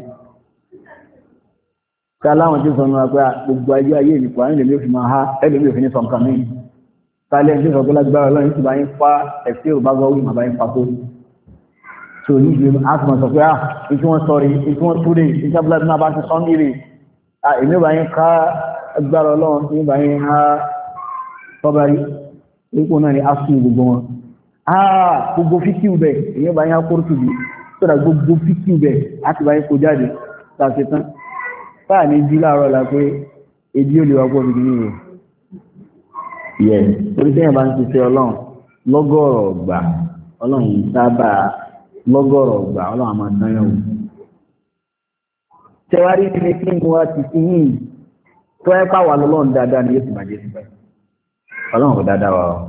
ká láwọn tí sọ nípa pé gbogbo ayé ayé ìlú àwọn ènìyàn fi máa ha ẹlòmí òfin ní sọǹkan míì kálẹ̀ tí sọ pé lágbára Ọlọ́run tí bá yín fa ẹ̀fẹ́ ò bá gbọ́ wí màá bá yín fa tó so ní ìlú asùnmọ̀ sọ pé à ìtí wọ́n sọ rí ìtí wọ́n túrè ìtí abúlé náà bá ti sọ ní rè à èmi bá yín ká agbára Ọlọ́run tí bá yín ha tọ́bárí ipò náà ni asùn gbogbo wọn à gbogbo fíkìú bẹ̀ èmi bá yín akóró tùbí sọ́dà gbogbo fíkìú bẹ̀ àti bá yín kó jáde tàṣe tán táà ní jí láàárọ̀ la pé èdí ò lè wá gbọ́bí ní ìwò yẹ orí tẹ́yìn bá ń ṣiṣẹ́ Ọlọ́run lọ́gọ́rọ̀ ọ̀gbà Ọlọ́run yìí sábà lọ́gọ́rọ̀ ọ̀gbà Ọlọ́run àmọ́ dáyàn wò tẹwárí ní kí n wá ti fi yìí tó ẹ pàwà lọ́lọ́run dáadáa ni yóò ti bàjẹ́ síbẹ̀ Ọlọ́run kò dáadáa wà ó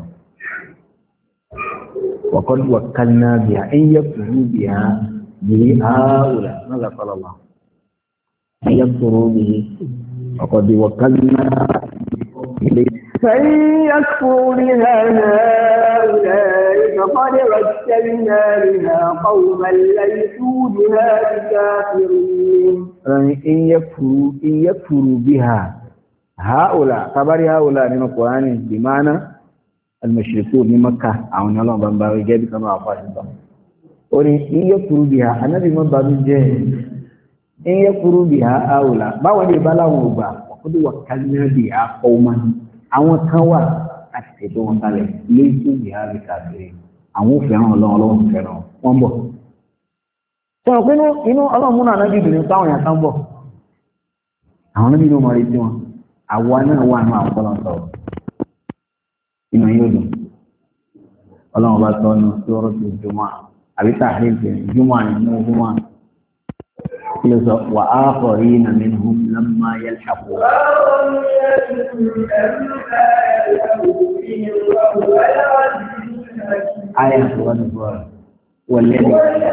wọ́kọ́ wọ́kálná bìá ń yẹ kùrú bìá bìí áwùlà náà lọ́kọ́lọ́lọ́ يكفروا به وقد وكلنا إليه فإن يكفروا بها هؤلاء فقد وكلنا بها قوما ليسوا بها بكافرين إن يكفروا إن يكفروا بها هؤلاء خبر هؤلاء من القرآن بمعنى المشركون من مكة أو نلون بنباوي جاب كانوا أفاش الله وري إن يكفروا بها أنا بمن باب الجهل in ya kúrú bí ha áwùlá báwọn lè bá láwọn ògbà ọkọ̀dé wà kálínà bí ha ọmọ àwọn kan wà láti tètè wọn kalẹ̀ léṣu bí ha bí kàfẹ́ àwọn òfẹ́ràn ọlọ́run ọlọ́run fẹ́ràn wọn bọ̀. sọ̀rọ̀ pé inú ọlọ́run múnà náà dìbò ní táwọn yàtọ̀ ń bọ̀ àwọn níbi inú mọ̀rí tí wọn àwa náà wà nù àwọn ọlọ́run sọ̀rọ̀ inú yóò dùn ọlọ́run bá sọ ọ́nù sí ọ̀rọ̀ tó jùmọ̀ àbí tààrí jùmọ̀ nínú jùmọ̀ وآخرين منهم لما يلحقوا آية ونبوة والذي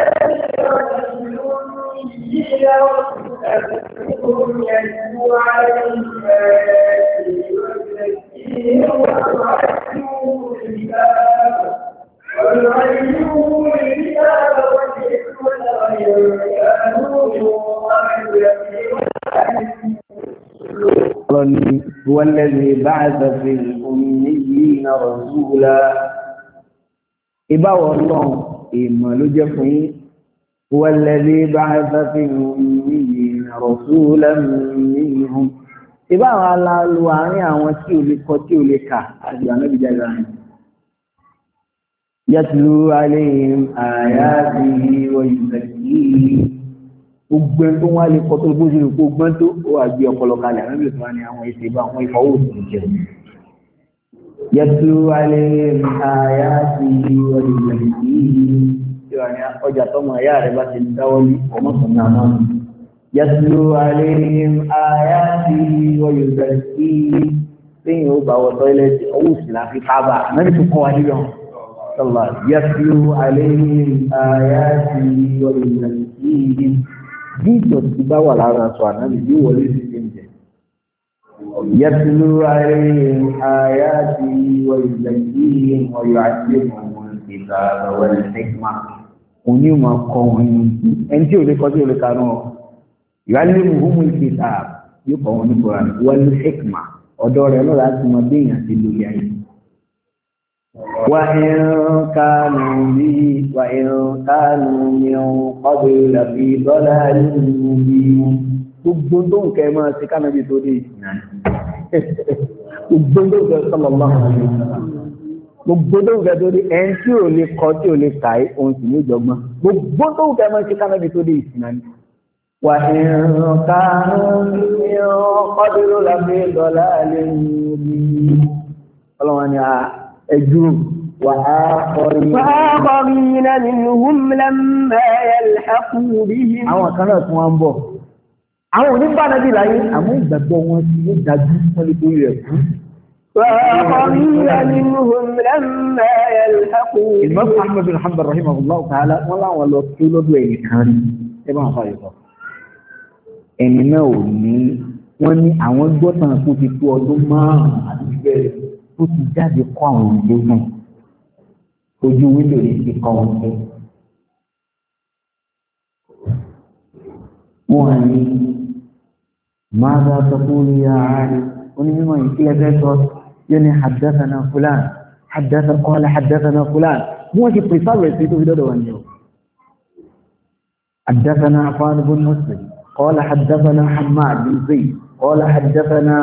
هو الذي بعث في الأميين رسولا إبا والله إما لجفين هو الذي بعث في الأميين رسولا منهم إبا والله الواني وكيو لكوتيو لكا أجوانا بجازان يتلو عليهم آياته ويزكيهم gbogbo tó wá lè kọ́ tó bó ṣe rò gbogbo tó ó àgbé ọpọlọ kalẹ̀ àwọn ìlú tó wá ní àwọn èsì ìbá àwọn ìfọwọ́ òsì jẹ yẹtù alẹ́ àyà ti ọdún ìgbẹ̀lẹ̀ yìí tí wà ní ọjà tọmọ ẹ̀yà rẹ̀ bá ti dáwọ́ ní ọmọ tó náà náà yẹtù alẹ́ àyà ti ọdún ìgbẹ̀lẹ̀ yìí lẹ́yìn ó bá wọ tọ́ílẹ̀tì ọwọ́ òsì láfi kábà mẹ́rin tó kọ́ wa nílò sọlá yẹtù alẹ́ àyà ti ọdún ìgbẹ̀lẹ̀ yìí bí ìdọ̀tí bá wà lára aṣọ ànábì bí wọlé sí ṣe ń jẹ يتلو عليهم آياته ويزكيهم ويعلمهم الكتاب والحكمة onímọ̀ kọ́ wọn ẹni tí ò lè kọ́ tí ò lè kanú يعلمهم الكتاب yóò kọ́ wọn ní Quran والحكمة ọ̀dọ́ rẹ̀ lọ́la ti mọ bí èèyàn ti lórí ayé وإن كانوا به وإن كانوا من قبل لفي ضلال مبين gbogbo tó ń kẹ́ máa ṣe kánàbí tó dé ìsìnà gbogbo tó ń kẹ́ sallallahu alaihi wasallam gbogbo tó ń kẹ́ tó dé ẹni tí ò lè kọ́ tí ò lè kàí ohun sì ní ìjọgbọ́n gbogbo tó ń kẹ́ máa ṣe kánàbí tó dé ìsìnà ni wà ìrìnkánú ní ọdúnrún lábẹ́ ìdọ́lá alẹ́ ní ọlọ́wọ́n ni ẹjú wà á kọrin منهم لما يلحقوا بهم àwọn kan náà tún wá ń bọ̀ àwọn onígbà náà bí láyé àmọ́ ìgbàgbọ́ wọn tí ó dájú wọ́n lè torí rẹ̀ fún. وآخرين منهم لما يلحقوا Imam Ahmad bin Hanbal rahimahullah ta'ala wọ́n láwọn lọ kí lọ́dọ̀ ẹ̀yìn kan rí ẹ bá wọn fà yọ. ẹni náà ò ní wọ́n ní àwọn gbọ́tàn tó ti tó ọdún márùn-ún àti bẹ́ẹ̀ tó ti jáde kọ́ àwọn òǹdó náà ojú wíńdò ní ti kọ́ wọn pé wọ́n ní ماذا تقول يا عالم ونمما يكلفه يعني حدثنا فلان حدث قال حدثنا فلان مو شيء بريفير في ده وانيو حدثنا عفان بن مسلم قال حدثنا حماد بن زيد قال حدثنا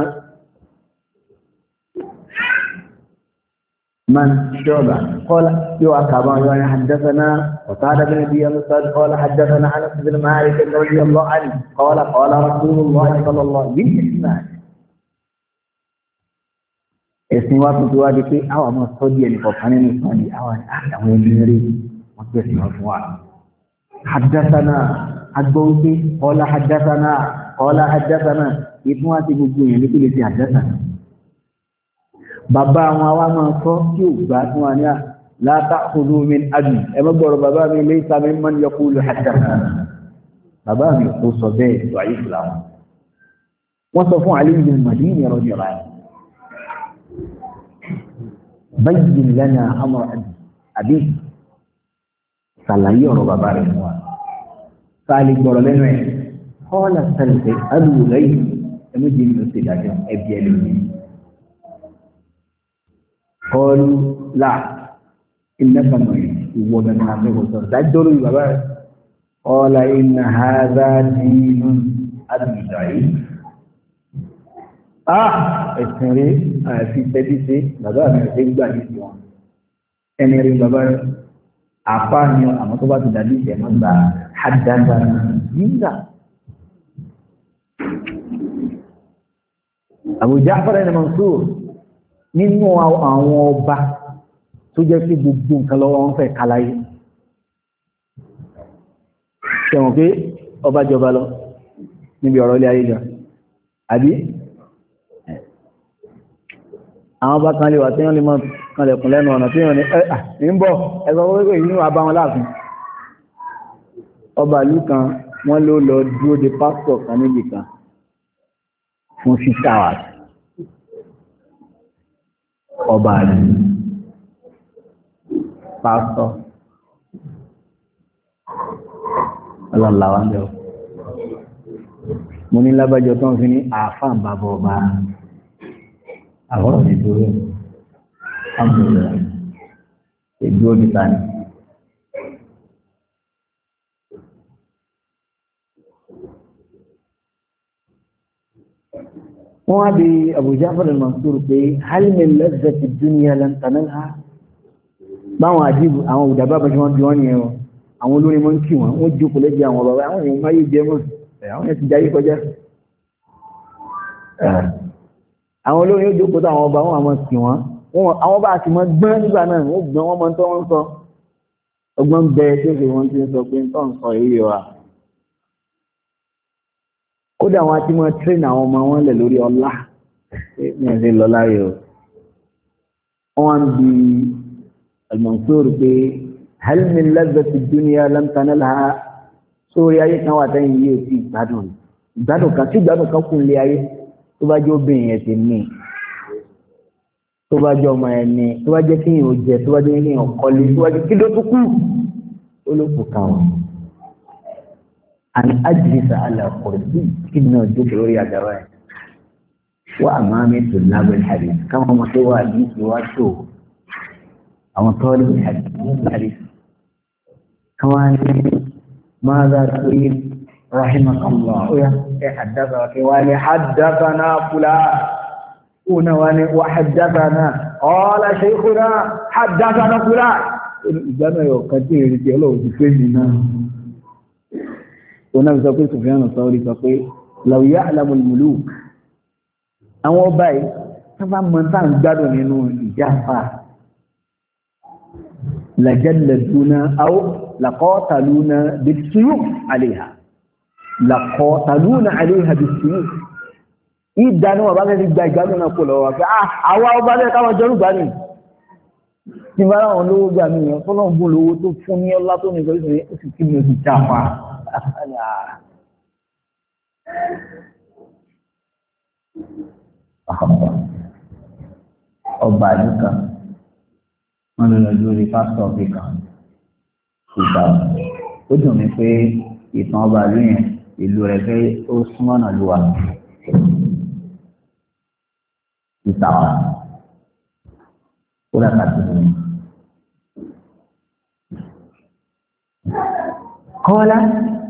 من شعبة قال يو أكابا يعني حدثنا وقال بن أبي مسعود قال حدثنا أنس بن مالك رضي الله عنه قال قال رسول الله صلى الله عليه وسلم ẹ̀sìn wa tuntun wa di pé àwọn ọmọ sọ́dí ẹni kọ̀ọ̀kan nínú ìsàn ni àwọn àwọn ẹni rí wọ́n gbé sí wọn fún wa. حدثنا agbóhùnsí قال حدثنا قال حدثنا ìfún wa ti gbogbo yẹn ní kí lè ti حدثنا. bàbá àwọn àwa máa sọ tí ò gbà fún wa ní à لا تأخذوا من أبي ẹ má gbọ́rọ̀ bàbá mi ليس ممن يقول حدثنا bàbá mi kò sọ bẹ́ẹ̀ tó àyè fúlà wọn. wọ́n sọ fún Ali bin Madini رضي الله عنه بين لنا أمر أبي صلى بابا رحمه قال يقول لنا قال سلسل أدو غير أمجين نسيجاجة أبي ألمي قالوا لا إنك مريض ومن عمله صلى تجدوا بابا قال إن هذا دين أبي ضعيف ah ẹ̀sìn rí àfi tẹ́bí sí bàbá mi ṣe ń gbà ní sí wọn ẹni rí bàbá rẹ̀ àpá ni àwọn tó bá ti dàbí ìṣẹ̀ máa gba àdáńdá nígbà. Abu Ja'far al-Mansur nínú àwọn ọba tó jẹ́ pé gbogbo nǹkan lọ́wọ́ wọn fẹ́ kàláyé ṣẹ̀wọ̀n pé ọba jọba lọ níbi ọ̀rọ̀ ilé ayé jọ àbí àwọn bá kan lè wà tí wọ́n lè mọ́ kan lẹ̀kùn lẹ́nu ọ̀nà tí wọ́n ní ẹ̀ ń bọ̀ ẹgbẹ́ wọ́wọ́ ìlú àbá wọn láàfin ọba ìlú kan wọ́n ló lọ dúró de pásítọ̀ kan níbi kan fún six hours ọba ìlú pásítọ̀ ọlọ́láwà ń bẹ̀ mo ní lábájọ tó ń fi ní àáfàá bàbá ọba àwọn ọ̀rọ̀ ìdúró àbúrò ìdúró níta ni. wọ́n á bí Abu Ja'far al-Mansur pé hal min lazzati dunya lan tanalha báwọn àdìbò àwọn òdàbà bá ṣe wọ́n bí wọ́n ní ẹ̀rọ àwọn olórin mọ́ ń kí wọn wọ́n jókòó lẹ́gbẹ̀ẹ́ àwọn bàbá àwọn èèyàn máyé jẹ́ mọ́ àwọn èèyàn ti jáyé kọjá àwọn olórin yóò jókòó tó àwọn ọba wọn àmọ́ sí wọn àwọn bá ti mọ́ gbọ́n nígbà náà wọ́n gbọ́n wọ́n mọ́ tó wọ́n sọ ọgbọ́n bẹ tí ó fi wọ́n ti sọ pé tó ń sọ èyí wa kódà wọn ti mọ́ train àwọn ọmọ wọn lẹ̀ lórí ọlá ní ẹ̀sìn lọ láyé o wọ́n bí al-Mansur pé hal min lazzati dunya lam tanalha sórí ayé kan wà tẹ́yìn yìí ò sí ìgbádùn ìgbádùn kan tí ìgbádùn kan kún lé ayé tó bá jẹ́ obìnrin ẹ̀ ti ní tó bá jẹ́ ọmọ ẹ̀ ní tó bá jẹ́ kí èèyàn jẹ tó bá jẹ́ kí èèyàn kọ́lé tó bá jẹ́ kí ló tó kù ó ló kù káwọn. àni ajlisa ala kursi kí ni ọjọ́ kò lórí àjàrà ẹ̀ wọ́n àmọ́ mi tó lábẹ́ hadith káwọn ọmọ tó wà ní ìwà tó àwọn tọ́lú hadith káwọn ní ماذا تريد رحمك الله يا حدثك واني حدثنا فلان ونواني وحدثنا قال شيخنا حدثنا فلان ìjánà yóò kàtí ìrìtì ọlọ́wọ́ ti fẹ́ nìna ọ̀nà ìsọ pé Sufyan al-Thawri sọ pé law ya'lamu al-muluk àwọn ọba yìí sábà mọ́ta ń gbádùn nínú ìjáfà lajalladuna aw laqataluna bis-suyuf 'alayha laqataluna 'alayha bis-suyuf ìdáná ọba fẹ́ fi gba ìgbádùn náà kò lọ́wọ́ pé àwọn ọba lẹ́ káwọn jẹ́rù gbá ní tí bá ráwọn lówó gbà mí yẹn fọ́lọ́n bú lówó tó fún ní ọlá tó ní ìgbésí ó sì kí mi ó sì jápa ọba àdúkà wọn lọ lọ lórí pásítọ̀ áfíríkà ìgbà ó dùn mí pé ìtàn ọba ìlú yẹn ìlú rẹ̀ fẹ́ ó súnmọ́ náà lù wá ìtàwá ó dàgbà tó ní. kọ́lá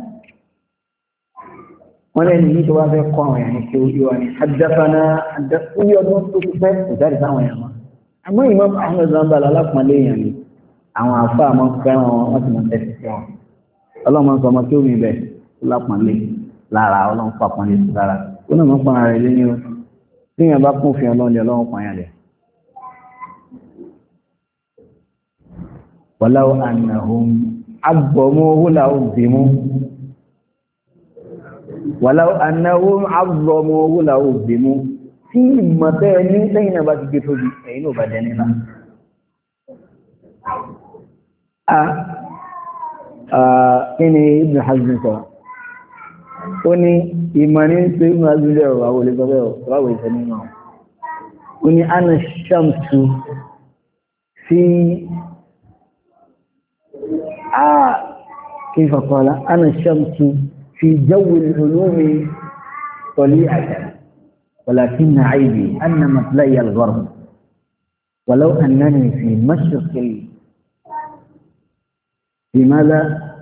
wọ́n lẹ́nu yìí tó wá fẹ́ kọ́ àwọn èèyàn kí ó yíwa ní àdáfáná àdáfúyí ọdún tó ti fẹ́ ìjáde sáwọn èèyàn wọn àmọ́ ìmọ̀ àwọn ìzàmbàlá alápọ̀nlé èèyàn ni àwọn àfá àmọ́ fẹ́ràn wọn wọ́n ti mọ̀ tẹ́sí sí wọn ọlọ́mọ sọ ọmọ kí ó rí bẹ̀ lápọ̀nlé lára ọlọ́run pàpọ̀nlé sí lára ó náà mọ́ pọ̀nra rẹ̀ lé ní o tí èèyàn bá kún fi ọlọ́run ọlọ́run pọ̀nyà rẹ̀ wàláwọ̀ ànàhùn agbọ̀mọ́wó làwọn bímú wàláwọ̀ ànàhùn agbọ̀mọ́wó làwọn bímú tí ìmọ̀tẹ́ ní lẹ́yìn náà bá ti gbé tóbi ẹ̀yìn náà bá jẹ nílá kí ni Ibn Hazm sọ ó ní ìmọ̀ ní pé Ibn Hazm lẹ́ ọ̀rọ̀ àwọn olùsọ́bẹ̀ ọ̀rọ̀ ìṣẹ́ nínú ó ní ana shamsu fi آه كيف قال أنا الشمس في جو العلوم طليعة ولكن عيبي أن مطلي الغرب ولو أنني في مشرق في ماذا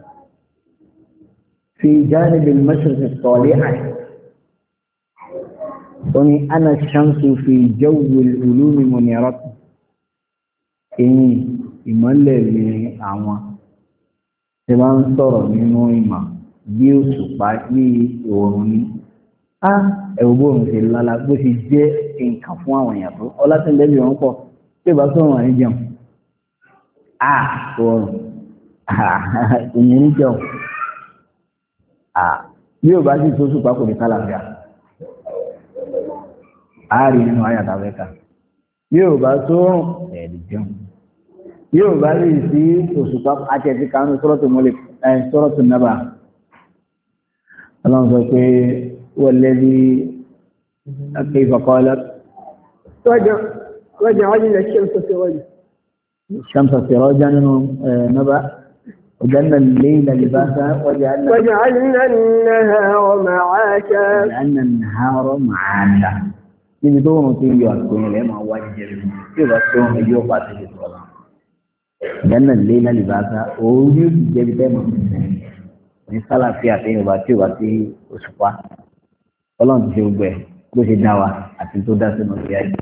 في جانب المشرق الطالعة وني أنا الشمس في جو العلوم منيرة إني ìmọ́lẹ̀ ní àwọn tí wọ́n ń sọ̀rọ̀ nínú ìmọ̀ bí òṣùpá ní òòrùn ní á ẹ̀wọ̀gbọ́n ṣe lálá bó ṣe jẹ́ nǹkan fún àwọn èèyàn tó ọlátẹ́lẹ́bí wọn pọ̀ tí ìbá sọ̀rọ̀ àní jẹun á òòrùn ìyẹn ní jẹun bí ò bá sì tó òṣùpá kò ní kálàfíà á rí nínú àyàtà fẹ́ka bí ò bá sọ̀rọ̀ ẹ̀ẹ́dì jẹun yóò bá rí sí òṣùpá àti ẹ̀sì kanú sọ́rọ̀tù mọ́lẹ̀ sọ́rọ̀tù nábà ọlọ́run sọ pé wọlẹ́bí akẹ́ ìfàkọ́lá wọ́jà wájú ilẹ̀ ṣẹ́mṣọ́ sí wájú ṣẹ́mṣọ́ sí rọ́jà nínú nábà وجعلنا الليل لباسا وجعلنا وجعلنا النهار معاشا وجعلنا النهار معاشا níbi tó wọ́n ti yọ àtúnyẹ̀ lẹ́ẹ̀ máa wájú jẹ́ tí ó bá tó wọn yóò pàṣẹ ìṣòro ìdáná lé lálìbáṣá òun yóò ti jẹ́bi tẹ́mọ̀ ní sálàfíà àtẹ́yìn ọba tí ó bá sí òṣùpá ọlọ́run ti ṣe gbogbo ẹ̀ bó ṣe dá wa àti tó dá sínú ìyá yìí.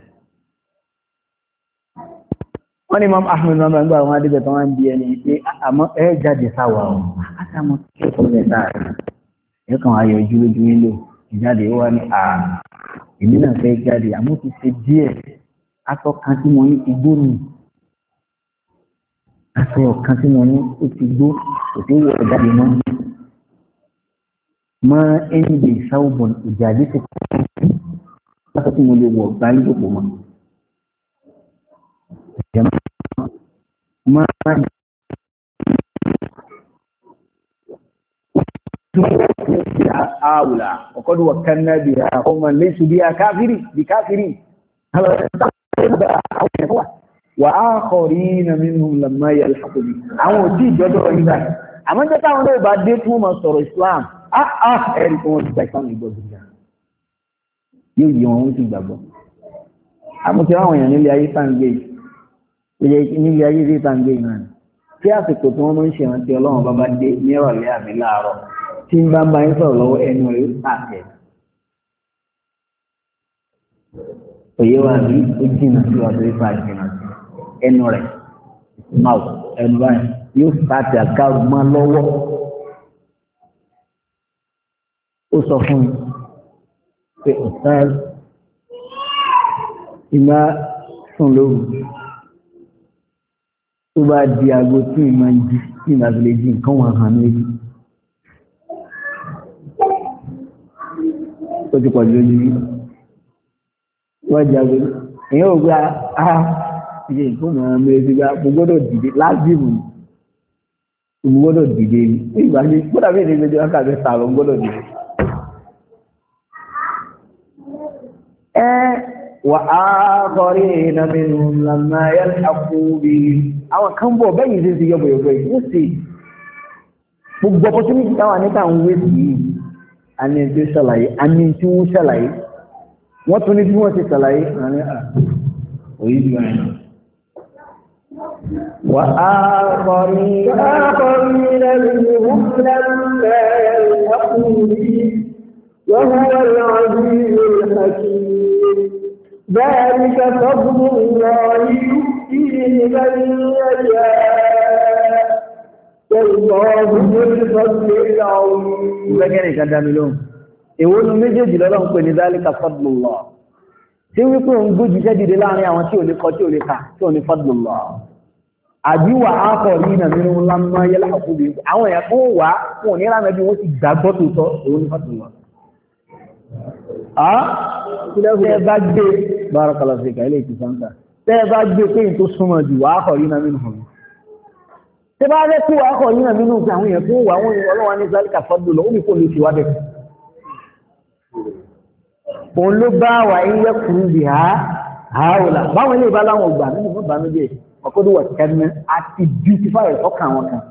wọ́n ní Imam Ahmed náà gbà wọn adébẹ̀ tó wọ́n ń di ẹni pé àmọ́ ẹ jáde sáwà o àtàmọ́ kí ó fọ́ bẹ́ẹ̀ sáà ẹ kàn ayọ̀ ojú lójú nílò ìjáde ó wà ní à èmi náà fẹ́ jáde àmọ́ ti ṣe díẹ̀ aṣọ kan tí mo ní ti gbóni aṣọ ọ̀kan tí mo ní ó ti gbó kò sí wọ ìjáde mọ́ mọ́ ẹni lè sáwọ́bọ̀n ìjáde ti kọ́ aṣọ tí mo lè wọ̀ gbá ìjòkó mọ́ máa هؤلاء وقد وكلنا بها قوما ليسوا بها كافرين بكافرين وآخرين منهم لما يلحقوا به àwọn tí jọdọ ìgbà àmọ́ jẹ́ táwọn náà bá dé fún ọmọ sọ̀rọ̀ Islam ah ah ẹ̀rí tí wọ́n ti gba Islam ìgbọ́dọ̀ ìgbà yóò yí wọn ó sì gbàgbọ́ àmọ́ tí àwọn èèyàn nílé ayé tàǹgbé nílé ayé rí tàǹgbé náà tí àsìkò tí wọ́n máa ń ṣe ìrántí Ọlọ́run bá bá dé ní ìrọ̀lẹ́ àbí láàárọ̀ tí ń bá ń bá yín sọ̀rọ̀ lọ́wọ́ ẹnu rẹ̀ ó tààtẹ̀ òye wa rí ó jìnnà sí wa tó ipa jìnnà sí ẹnu rẹ̀ mouth ẹnu báyìí yóò tààtẹ̀ àkàrùmọ́ lọ́wọ́ ó sọ fún mi pé ọ̀sán ìmá sùn lóru tó bá di aago tí ìmá ń jí tí ìmá fi lè jí nǹkan wọn hàn méjì ó ti pọ̀ lójú rí wọ́n jago èyàn ò gbá a ṣe ìfúnná ọmọ ẹgbẹ́ gbá mo gbọ́dọ̀ dìde lásìkò mo gbọ́dọ̀ dìde ní ìgbà tí gbọ́dọ̀ bí èdè gbẹ́jọ́ káàkiri sàrọ̀ gbọ́dọ̀ dìde. ẹ wà á kọrí ìnàmínú lànà yálàkúbi àwọn kan bọ̀ bẹ́yìn sí ti yọ̀bọ̀yọ̀bọ̀ yìí ó sì gbogbo opportunity táwọn níta ń wé sí yìí a ní ẹgbẹ́ ṣàlàyé a ní tí wọ́n ṣàlàyé wọ́n tún ní bí wọ́n ti ṣàlàyé àárín òyí jù àyìn wà á kọrí لمنهم لما يلحقوا به وهو العزيز الحكيم ذلك فضل الله يؤتيه من يشاء والله ذو الفضل العظيم بغير كداملون èwo nu méjèèjì lọ́lọ́run pè ní dhalika fadlullah tí wípé òun gbójú jẹ́ dìde láàrin àwọn tí ò lè kọ tí ò lè kà tí ò ní fadlullah àbíwà ákọ̀rí ìnà nínú lámá yẹ́lá àkúbí àwọn èèyàn tó wà fún òní ìlànà bí wọ́n ti gbàgbọ́ tó tọ́ òun ní fadlullah tẹ́ bá gbé barakallahu fika ilé ìtìsáńtà tẹ́ bá gbé pé tó súnmọ́ jù wà ákọ̀rí ìnà nínú hàn tẹ́ bá rẹ́ tó wà ákọ̀rí ìnà nínú àwọn èèyàn tó wà wọ́n ọlọ́wà ní dhalika fadlullah ó ní kò lè ti wá bẹ̀ òun ló bá wà ilé kùrú bí ha àáwòlà báwọn ilé ìbáláwọn ògbà nínú fún ìbánújẹ́ ọkọ́dún wà kẹ́mẹ́ àti beautify ọkàn wọn kan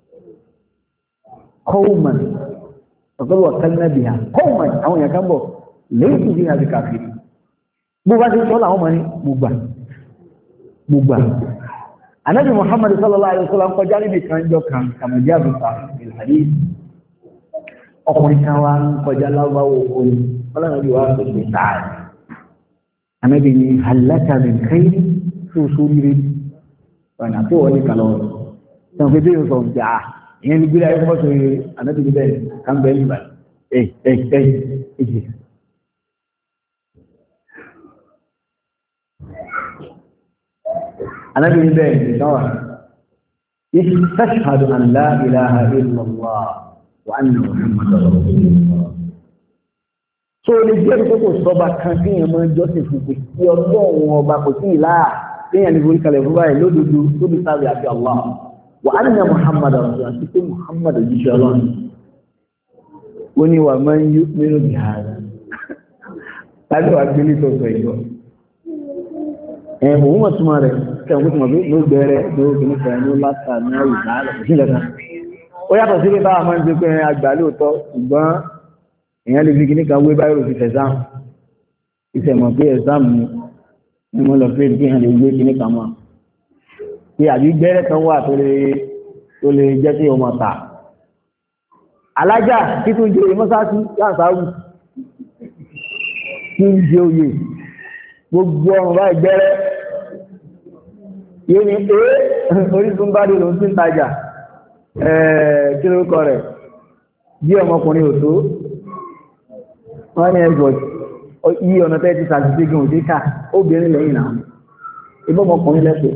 coleman ọkọ́dún wà kẹ́mẹ́ bí ha coleman àwọn èèyàn kan bọ̀ lẹ́yìn bí ha bí kàfíì bó bá ti sọ láwọn ọmọ ní gbogbo gbogbo Ànábì Muhammad sallallahu alaihi wasallam kọjá níbi kan jọ kan kàmọ̀já àbúkà ìlàdí ọkùnrin kan wá ń kọjá láwáwò orí ọlọ́run bí wàá pèsè táàrí Ànábì ní halaka min khayri tó sórí rí ọ̀nà tó wọlé kalọ́ sọ pé bí yóò sọ pé à ìyẹn ní gbígbé ayé fọ́sọ̀ rí Ànábì ní bẹ́ẹ̀ kan bẹ́ẹ̀ nígbà ẹ̀ ẹ̀ ẹ̀ èjì. Ànábì ní bẹ́ẹ̀ ní sáwà istashhadu an la ilaha illallah wa anna Muhammadan rasulullah so lè jẹ́ ìkókò sọba kan tí èèyàn máa ń jọ́sìn fún pé kí ọlọ́run ọba kò sí ìlà téèyàn ní orí kalẹ̀ fún báyìí lódodo tó ní sáré àti Allah wa anna Muhammadan rasulullah àti pé Muhammad òjíṣẹ́ ọlọ́run ó ní wà máa ń yú nínú ìhàrá láti wà gbé ní tọ̀tọ̀ ìjọ ẹ̀ òun mọ̀ túmọ̀ rẹ̀ kẹ́hìn kó túmọ̀ pé ló bẹ̀rẹ̀ ló kìíní kan ló látà ní àwùjá lọ́kùnrin sílẹ̀ kan ó yàtọ̀ sí pé báwa máa ń ṣe pé àgbà lóòótọ́ ṣùgbọ́n èèyàn lè fi kíní kan wé báyìí òfin ẹ̀sán ìṣẹ̀mọ̀ pé ẹ̀sán mu ni mo lọ pé kí èèyàn lè gbé kíní kan mọ́ pé àbí gbẹ́rẹ́ kan wà tó lè tó lè jẹ́ kí ọmọ ta alájà títún jẹ mọ́sáàsì láǹsáwù kí ń jẹ oyè gbogbo ọrùn báyìí gbẹ́rẹ́ yóò ní pé orísun bá dé lòún sí ń tajà kí ló kọ rẹ̀ bí ọmọkùnrin ò tó wọ́n ní ẹgbọ̀ yí ọ̀nà tẹ́ ti sàtìsí gan òdí ká obìnrin lẹ́yìn náà ibọ́ ọmọkùnrin lẹ́pẹ̀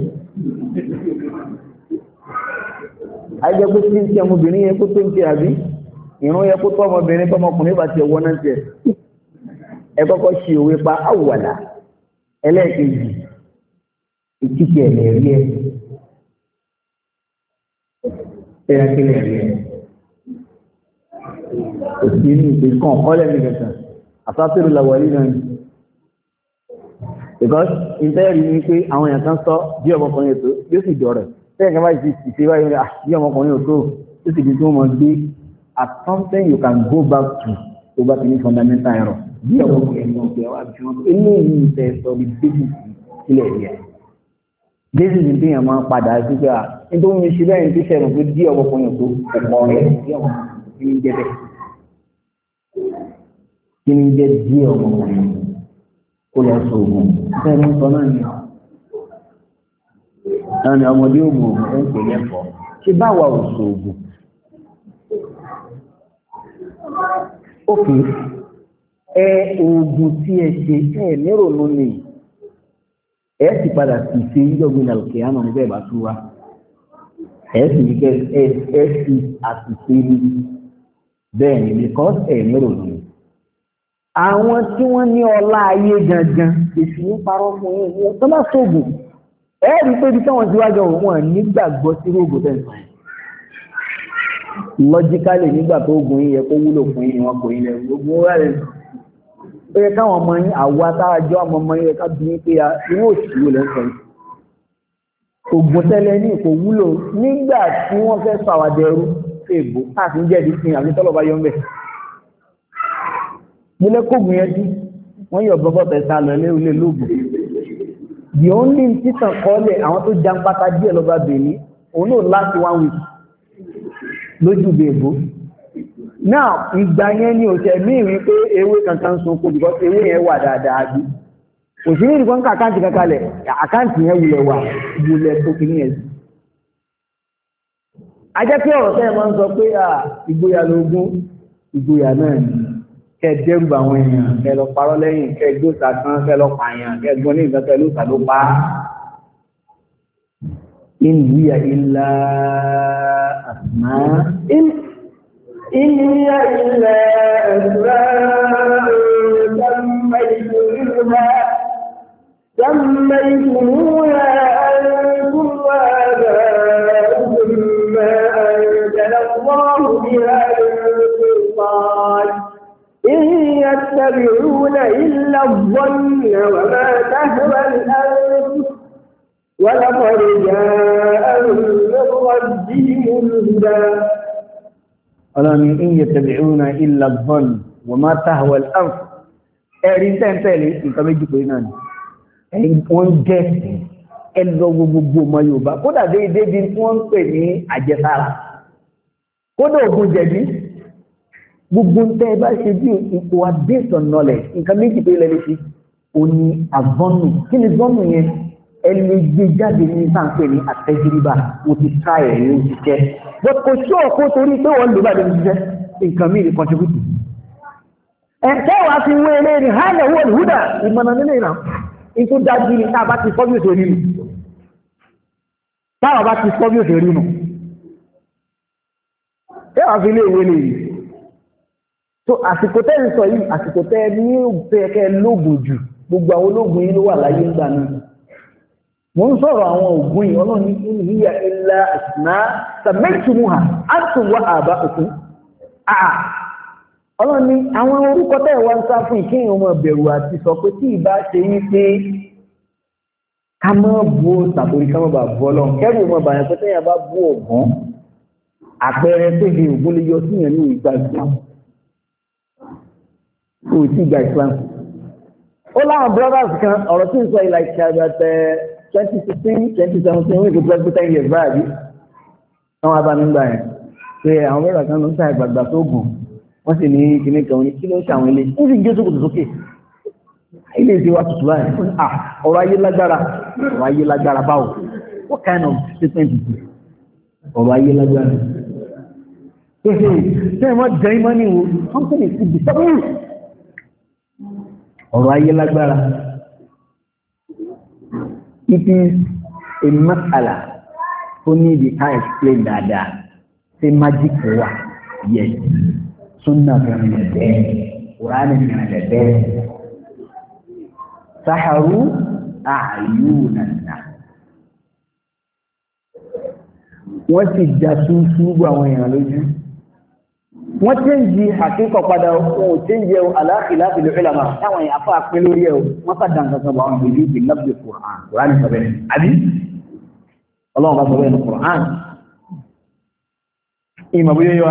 ayé kó tí ń tí ọmọbìnrin yẹ kó tó ń tí àbí ìrún yẹ kó tó ọmọbìnrin tọmọkùnrin bá ti ẹ̀wọ́ náà tẹ̀ ẹ kọ́kọ́ ṣe òwe pa àwùwàdà ẹlẹ́ẹ̀kejì ìkíkẹ́ ẹ̀lẹ́rí ẹ̀ ẹ̀yà kílẹ̀ ẹ̀rí ẹ̀ kò sí ní ìpè kan kọ́lẹ̀ ní kẹta àtàtúrò làwọ̀lì náà ni because ìtẹ́rì ni pé àwọn èèyàn kan sọ bí ọmọkùnrin ètò yóò sì dọ̀rẹ̀ tẹ́yìn kan bá ti ṣe wáyé bí ọmọkùnrin ètò ó sì di tí wọ́n mọ̀ gbé at something you can go back to tó bá ti ní fundamental error bí ọmọkùnrin ètò ọ̀pẹ̀ wá bí wọ́n eléyìí tẹ́ sọ ní basic sílẹ̀ yẹn basic ní téèyàn máa padà sí pé à nítorí mi ṣe bẹ́ẹ̀ ní sẹ́nu pé bí ọmọkùnrin ètò ọ̀pọ̀ rẹ̀ bí ọmọkùnrin jẹ́ bẹ́ẹ̀ kí ni jẹ́ bí ọmọkùnrin kó lọ sọ ògùn sẹ́nu sọ náà ni náà ni ọmọdé ògùn ògùn ó ń pè lẹ́fọ̀ọ́ ṣé báwa ò sọ ògùn ókè ẹ oògùn tí ẹ ṣe ẹ nírònú ni ẹ sì padà sì ṣe yíyọ̀gbìn àlùkè àmọ́ níbẹ̀ bá tú wa ẹ sì ní kẹ ẹ ẹ sì àṣìṣe ní bẹ́ẹ̀ ni because ẹ nírònú ni àwọn tí wọ́n ní ọlá ayé gangan èsì ní parọ́ fún yín ní ọ̀tọ́ bá ṣoògùn ẹ rí pé bí táwọn síwájú wọn nígbàgbọ́ sí rògbò tẹ̀sán lọ́jíkálì nígbà tó oògùn yìí yẹ kó wúlò fún yín wọn kò yín lẹ gbogbo rẹ̀ ó yẹ káwọn ọmọ yín àwọ atájọ ọmọ ọmọ yín yẹ ká bí pé inú òṣìwò lẹ́ sọ yìí oògùn tẹ́lẹ̀ ní kò wúlò nígbà tí wọ́n fẹ́ sọ àwàdẹ̀rú fèèbó káàkiri jẹ̀dí sí àbí tọ́lọ́ba yọ ń bẹ̀ nílé kóògùn yẹn sí wọ́n yọ bọ́bọ́ tẹ̀sà lọ ilé ilé lóògùn the only títàn kọ́lẹ̀ àwọn tó jan pátá díẹ̀ lọ́ba bèèrè òun náà láti one week lójú bèèbó náà ìgbà yẹn ni òṣè míì rí pé ewé kankan sun kò bìkọ́ ewé yẹn wà dáadáa bí òṣèré nìkan ká àkáǹtì kankalẹ̀ àkáǹtì yẹn wulẹ̀ wà wulẹ̀ tó kì ní ẹ̀ a jẹ́ pé ọ̀rọ̀ tẹ́ máa ń sọ pé ìgboyà lógún ìgboyà náà ni kẹ dẹ́rù àwọn èèyàn kẹ lọ parọ́ lẹ́yìn kẹ gbóòsà kan kẹ lọ pààyàn kẹ gbọ́n ní ìgbà pẹ̀lú ìsà ló pa in hiya illa asma in hiya illa asma sammaytumuha sammaytumuha antum wa aba'ukum ma anzala Allahu biha min sultan إن يتبعون إلا الظن وما تهوى الأنفس ولقد جاءهم من ربهم الهدى ọlọ́ni إن يتبعون إلا الظن وما تهوى الأنفس ẹ̀rí tẹ́ntẹ́lẹ̀ nǹkan méjì pé náà ni ẹ̀yìn wọ́n jẹ́ ẹlọ gbogbo ọmọ Yorùbá kódà déédéé bí wọ́n ń pè ní àjẹsára kódà ògùn jẹ̀bi gbogbo ń tẹ́ ẹ bá ṣe bí ipò wa based on knowledge nǹkan méjì pé lẹ́lẹ́ sí o ní àvọ́nù kí ni zọ́nù yẹn ẹ lè gbé jáde ní sáǹpẹ̀ ní àtẹ́jìrìbà mo ti ká ẹ̀ ní òṣìṣẹ́ but kò sí ọ̀kọ́ torí pé wọ́n lò bá lè ṣiṣẹ́ nǹkan mí lè contribute. ẹ̀kẹ́ wa fi wé eré ní hàn ẹ̀wọ̀ ìhúdà ìmọ̀nà nínú ìràn ikú dájú ní tá a bá ti sọ́ bí òṣèré nù táwa bá ti sọ́ bí òṣèré nù ẹ wà fi lé ìwé lè rí so àsìkò tẹ́ ń sọ yìí àsìkò tẹ́ ní òpẹ́ẹ̀kẹ́ lóògùn jù gbogbo àwọn ológun yìí ló wà láyé ń gbà náà mo ń sọ̀rọ̀ àwọn ògùn yìí ọlọ́ni in hiya illa asma sammaytumuha antum wa aba'ukum àà ọlọ́ni àwọn orúkọ tẹ́ wá ń sá fún ìkéyìn ọmọ bẹ̀rù àti sọ pé tí ìbá ṣe yí pé ká mọ́ bú tàbí ká mọ́ bà bú ọlọ́run kẹ́rù ọmọ bàyàn pé tẹ́yà bá bú ọ̀gbọ́n àpẹẹrẹ pé ní ògùn lè yọ síyàn ní ìgbà Islam ó ti gba Islam ó láwọn brothers kan ọ̀rọ̀ tí ń sọ ilà ìṣàgbàtẹ̀ twenty sixteen twenty seventeen wíìkì plus ten years báyìí àwọn abánigbà yẹn pé àwọn brothers kan ló ń sa ìgbàgbà tó gùn wọ́n sì ní kíní kan ní kí ló ń ṣe àwọn ilé ń sì gbé sókòtò sókè ilé ìṣe wa tutù báyìí ah ọ̀rọ̀ ayé lágbára ọ̀rọ̀ ayé lágbára báwo what kind of statement is this ọ̀rọ̀ ayé lágbára ṣe ṣe wọ́n jẹ́ ìmọ̀ ní wo something is disturbing ọ̀rọ̀ ayé lágbára it is a mas'ala tó ní ibi ká explain dáadáa ṣe magic wà yes sunna fẹ́ràn lẹ́bẹ̀ Qur'an fẹ́ràn lẹ́bẹ̀ saharu a'yunana wọ́n sì já súnsú gbọ́ àwọn èèyàn lójú wọ́n change àkíkọ̀ padà ohun change ala khilaf al-ulama táwọn èèyàn afá pín lórí ẹ̀ wọ́n sàdá nǹkan kan bọ̀ àwọn ìlú ìbí lọ́pẹ̀ Qur'an Qur'an sọ bẹ́ẹ̀ àbí ọlọ́run bá sọ bẹ́ẹ̀ ní Qur'an ìmọ̀ bóyá yọ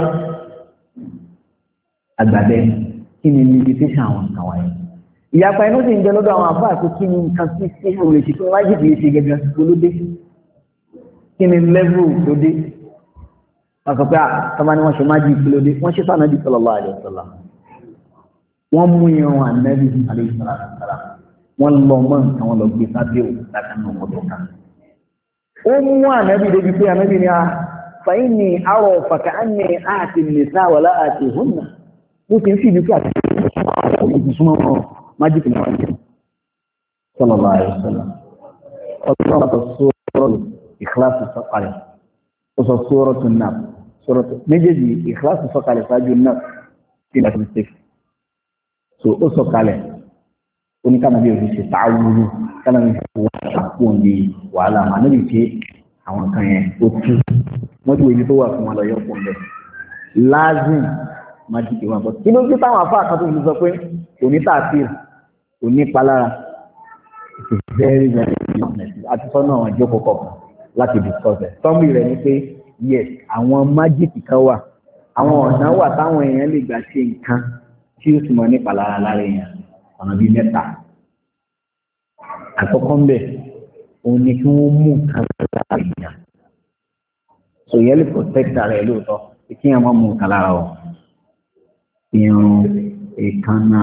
àgbàdẹ kí ni limitation àwọn nǹkan wáyé ìyapa inú sì ń jẹ lọ́dọ̀ àwọn afá àti kí ni nǹkan sí sí òun èsì tó wájú kìí ṣe gẹ́gẹ́ lóde kí ni level lóde wọ́n sọ pé àtọ́mọ́ ni wọ́n ṣe máa jí ìpìlódé wọ́n ṣe sáà náàbí sallallahu alaihi wasallam wọ́n mú irun ànábì alaihi wasallam wọ́n lọ mọ́ nǹkan wọn lọ gbé sábẹ́ ò látàánà ọmọdé kan ó mú ànábì débi pé ànábì ni a fàyín ni àrọ̀ fàkà á ní àti nìsá wà láàtì hùnà ó ti ń fi ìdíkù àti ìsúnmọ́ wọn májíkì náà wáyé sallallahu alaihi wasallam ọdún náà tó sọ́rọ̀ ìkíláàsì sọ́kàlẹ̀ ó sọ suratul Nas sọ́rọ̀tù méjèèjì ìkìláàsì sọ̀kalẹ̀ sáájú náà sí láti mistake so ó sọ̀kalẹ̀ oníkànnàbí òfin ṣe tààwùrú kánàbí wọ́n ṣàpọ̀ ní wàhálà ànábì pé àwọn kan yẹn ó tú wọ́n ti wo ibi tó wà fún wọn lọ yọ pọ̀ bẹ́ẹ̀ láàzìm májíkì wọn bọ́ kí ló dé táwọn afá àkàtó fi sọ pé òní tààfíìr òní palára it's very very important àti sọ́nà àwọn ìjókòó kọ̀ọ̀kan láti discuss ẹ̀ sọ́mbì rẹ̀ ni pé yes àwọn májíkì kan wà àwọn ọ̀nà wà táwọn èèyàn lè gbà ṣe nǹkan tí ó sì mọ nípa lára lára èèyàn ọ̀nà bíi mẹ́ta àkọ́kọ́ ń bẹ̀ òun ni kí wọ́n mú nǹkan lára èèyàn so yẹn lè protect ara ẹ̀ lóòótọ́ kí wọ́n má mú nǹkan lára ọ̀ irun èékánná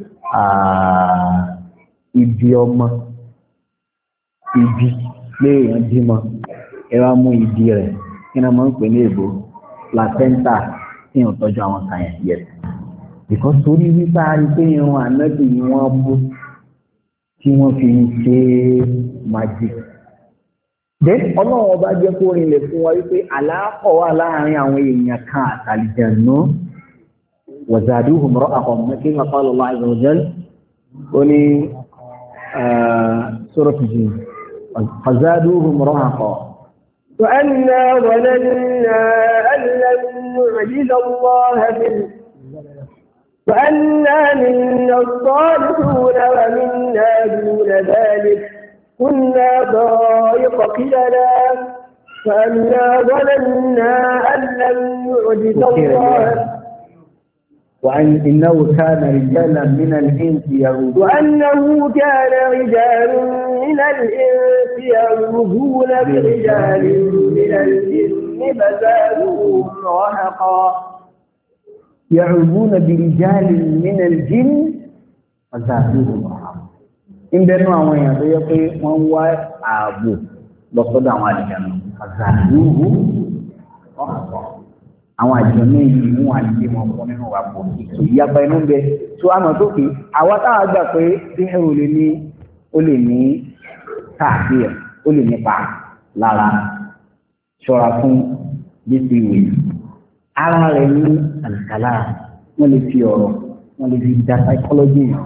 ibi ọmọ ibi lé èèyàn bímọ ẹ wá mú ibi rẹ̀ kí ni wọ́n ń pè ní èbó placenta tí wọ́n tọ́jú àwọn kan yẹn yẹ because torí wípé a rí pé irun ànábì ni wọ́n mú tí wọ́n fi ń ṣe magic then ọlọ́run ọba jẹ́ kó rinlẹ̀ fún wa wípé àlàáfọ̀ wà láàrin àwọn èèyàn kan àtàlìjẹ̀nù wazaduhum ra'ahum kí wọ́n qala Allah azza wa jalla ó ní suratul jinn fazaduhum ra'ahum وأنا ظننا أن لن نعجز الله في وأنا منا الصالحون ومنا دون ذلك كنا ضائق كلنا وأنا ظننا أن لن نعجز الله وأن إنه كان رجالا من الإنس يعوذون وأنه كان رجال من الإنس يعوذون برجال من الجن فزادوهم رهقا يعوذون برجال من الجن فزادوهم رهقا إن بينما هو يقول وهو أبو لقد عمل جنة فزادوهم رهقا àwọn àjọ ní ìlú wọn àti wọn kọ nínú wa pọ̀ ìyapa inú ń bẹ tó àmọ́ tó kì àwa táwa gbà pé bí ẹrù lè ní ó lè ní káàkiri ó lè nípa lára ṣọ́ra fún bíbí ìwé ara rẹ̀ ní àlùkálà wọ́n lè fi ọ̀rọ̀ wọ́n lè fi da psychology yàn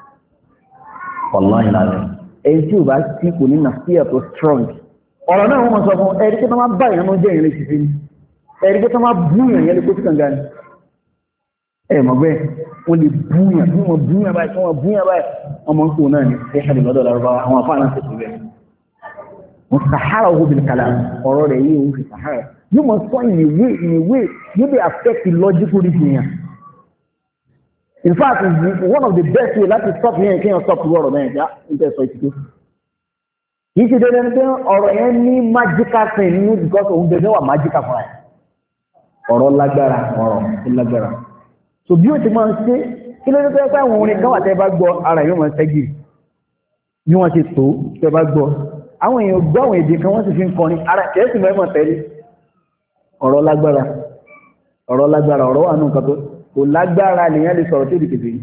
ọ̀lọ́ ìlànà èyí tí ò bá sí kò ní nàfíà tó strong ọ̀rọ̀ náà wọ́n sọ fún ẹ̀rí tó máa bá ìyànà jẹ́ ìrìn lè ṣiṣẹ́ ẹ̀rí pé tó máa búyàn yẹn lè kó tí kànga ní ẹ̀ mọ̀ bẹ́ẹ̀ wọ́n lè búyàn bí wọ́n búyàn báyìí tí wọ́n búyàn báyìí ọmọ nǹkan náà ní ẹ̀ṣẹ̀ lọ́dọ̀ lárúbáwá àwọn afá náà tẹ̀sí bẹ́ẹ̀ wọ́n sàhárà owó bìí kàlà ọ̀rọ̀ rẹ̀ yìí òun fi sàhárà yóò mọ̀ sọ in a way in a way yóò dey affect the logical reasoning in fact one of the best way láti stop yẹn kí yẹn stop ọ̀rọ̀ náà yẹn ń tẹ̀ sọ ìtìkú kì í ṣe dandan pé ọ̀rọ̀ yẹn ní magical thing nínú because òun bẹ̀rẹ̀ wà magical fún ẹ̀ ọ̀rọ̀ lágbára ọ̀rọ̀ tó lágbára so bí ó ti máa ń ṣe kí ló dé pé àwọn orin kan wà tẹ́ bá gbọ́ ara yóò máa ń ṣẹ́gì bí wọ́n ti tó tẹ́ bá gbọ́ àwọn èèyàn gbọ́ àwọn èdè kan wọ́n sì fi ń kọrin ara kẹ́sì mẹ́mọ̀ tẹ́lẹ̀ ọ̀rọ̀ lágbára ọ̀rọ̀ lágbára ọ̀rọ̀ wà nù nǹkan tó kò lágbára nìyẹn lè sọ̀rọ̀ tó di kèfèrí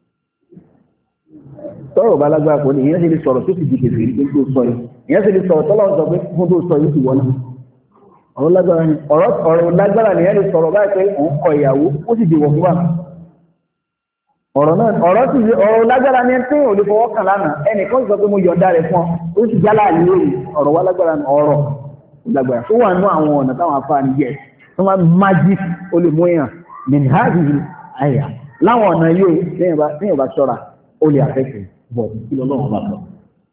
tọ́rọ̀ bá lágbára kò ní ìyẹn sì lè sọ̀rọ̀ tó ti di kèfèrí tó sọ yìí ìyẹn sì lè sọ̀rọ̀ tọ́lọ́ sọ pé fún tó sọ yìí ti wọ́n náà ọ̀rọ̀ lágbára ni ọ̀rọ̀ ọ̀rọ̀ lágbára ni ẹni sọ̀rọ̀ báyìí pé òun kọ ìyàwó ó sì dìwọ̀ fún wa ọ̀rọ̀ náà ọ̀rọ̀ sì ọ̀rọ̀ lágbára ni tí ò lè fọwọ́ kàn lánàá ẹnìkan sọ pé mo yọ̀ǹda rẹ̀ fún ọ ó sì jálá àlè ọ̀rọ̀ wá lágbára ni ọ̀rọ̀ lágbára tó wà nú àwọn ọ̀nà táwọn afá ni yẹ tó máa magic ó lè mú èèyàn min hadhihi àyà láwọn ọ̀nà yóò lẹ́yìn bá ṣọ́ra ó lè àfẹ́kẹ̀ bọ̀ kí lọ́lọ́wọ́ bá sọ.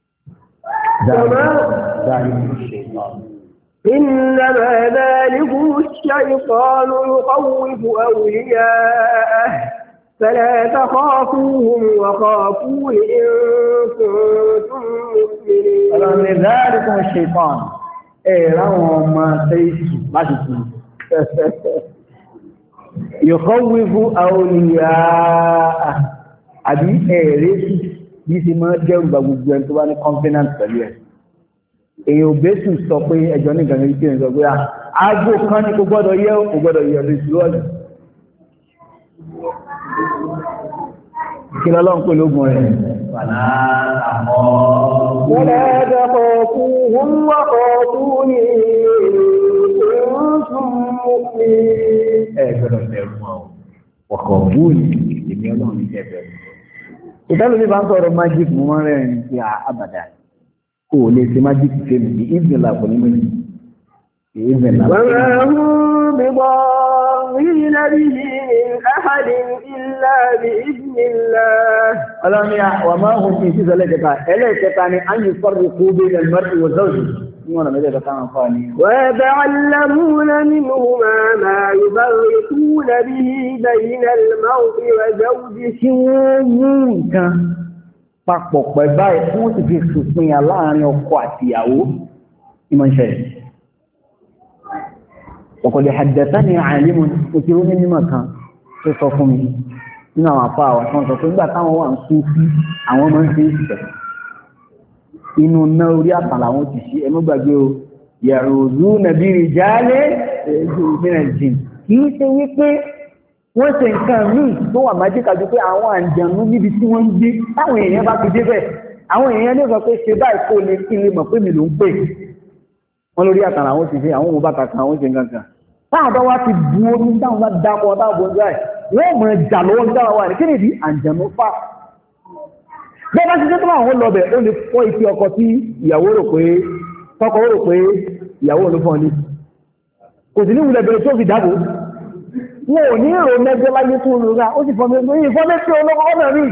إنما ذلكم الشيطان يخوف أولياءه فلا تخافوهم وخافون إن كنتم مؤمنين. فمن ذلكم الشيطان إيه لهم ما سيسوا ما تسوا يخوف أولياءه أبي إيه ريسي بيسي ما جاءوا بغوغو أنتوا باني confidence pẹ̀lú ẹ̀ èyí ò bẹ́sù sọ pé ẹjọ́ ní ìgbàgbé kí ẹ̀ sọ pé àgbò kan ní kò gbọ́dọ̀ yẹ kò gbọ́dọ̀ yẹ ọdún ìṣúrọ̀ ọ̀dún kí lọ́lọ́run pè lógun rẹ̀ ولا تخافوهم وخافوني إن كنتم مؤمنين. ẹ gbọ́dọ̀ bẹ̀rù wọn ọkọ̀ búùlì èmi ọlọ́run ní jẹ́ bẹ̀rù. ìtàlù bí bá ń sọ̀rọ̀ magic mo máa ń rẹ́rìn sí àbàdà kò lè ṣe magic fèmí ní ìzìnlá kò ní méjì ìzìnlá. وما هم بضارين به من أحد إلا بإذن الله. ọlọ́run yà wà máa hùn sí ìṣísọ lẹ́kẹta ẹlẹ́kẹta ni a yìí fọ́rọ̀ kú bí i ẹlmọ́rì wọ zọ́ọ̀dì ní wọn mẹ́jọ kẹta wọn fọ́ ni. ويتعلمون منهما ما يفرقون به بين المرء وزوجه. tí wọ́n mú nǹkan papọ̀ pẹ̀ báyìí fún ti fi sùpin yà láàrin ọkọ àti ìyàwó ìmọ̀ ìṣẹ̀lẹ̀. وقد حدثني عالم òkèrò ní mímọ̀ kan tó sọ fún mi nínú àwọn àpá àwọn kan sọ pé nígbà táwọn wà ń kú sí àwọn máa ń ṣe ìṣẹ̀ inú ná orí àtàlà àwọn ti ṣe ẹmú gbàgbé o yẹ̀rù òzú nàbí rí jálé èdè ìpínlẹ̀ jìn kì í ṣe wípé wọ́n ṣe nǹkan míì tó wà májíkà ju pé àwọn àǹjànú níbi tí wọ́n ń gbé táwọn èèyàn bá fi débẹ̀ àwọn èèyàn lè sọ pé ṣe báyìí kó lè kí lè mọ̀ pé mi ló ń pè wọ́n lórí àtàlà àwọn ti ṣe àwọn òun bá kàkà àwọn ṣe nǹkan kan táwọn bá wá ti bu omi táwọn bá dákọ̀ táwọn bó ń jáì wọ́n mọ̀ ẹjà lọ́wọ́ ní dáwà wà ní kí nìdí àǹjẹ̀nú fà bẹ́ẹ̀ bá ti jẹ́ tó àwọn lọ́bẹ̀ ó lè fọ́ ìfí ọkọ tí ìyàwó rò pé tọkọ rò pé ìyàwó ló fọ́ ni kò sí ní ìwúlẹ̀ bẹ̀rẹ̀ tó fi dáàbò wọn ò ní èrò mẹ́jọ láyé tó lò rà ó sì fọ́ mẹ́jọ yìí fọ́ mẹ́jọ olówó ọ̀nà rí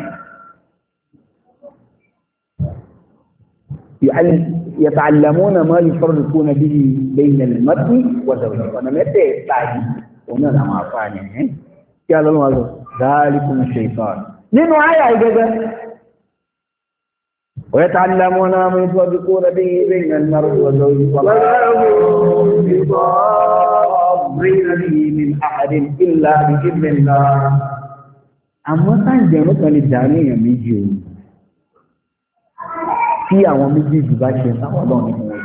يتعلمون ما يفرقون به بين المرء وزوجه وانا متى تاجي وانا ما فاني قال الله ذلكم الشيطان نينو آية كده ويتعلمون ما يفرقون به بين المرء وزوجه وما هم بضارين به من أحد إلا بإذن الله أما تنجموا كان الدانية ميجيو tí àwọn méjèèjì bá ṣe sáwọn ọlọ́run nínú wọn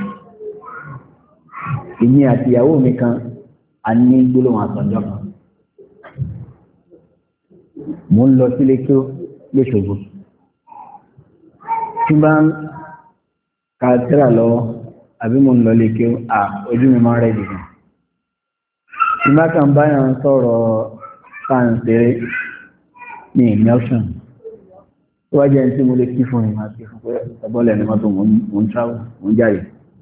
èmi àti ìyàwó mi kan a ní gbólóhùn àtọ̀jọ́ kan mo ń lọ sílé kí ó lóṣogbo tí bá ń ka tẹ́rà lọ́wọ́ àbí mo ń lọ lé kí ó à ojú mi máa ń rẹ̀ jùlọ tí bá kàn báyàn sọ̀rọ̀ fáǹsẹ̀rẹ̀ ní ìmí option tó wá jẹ́ ẹni tí mo lè kí fún ìmọ̀ àti fún pé ẹbọ́lẹ̀ ní mọ́tò mò ń travel mò ń jáde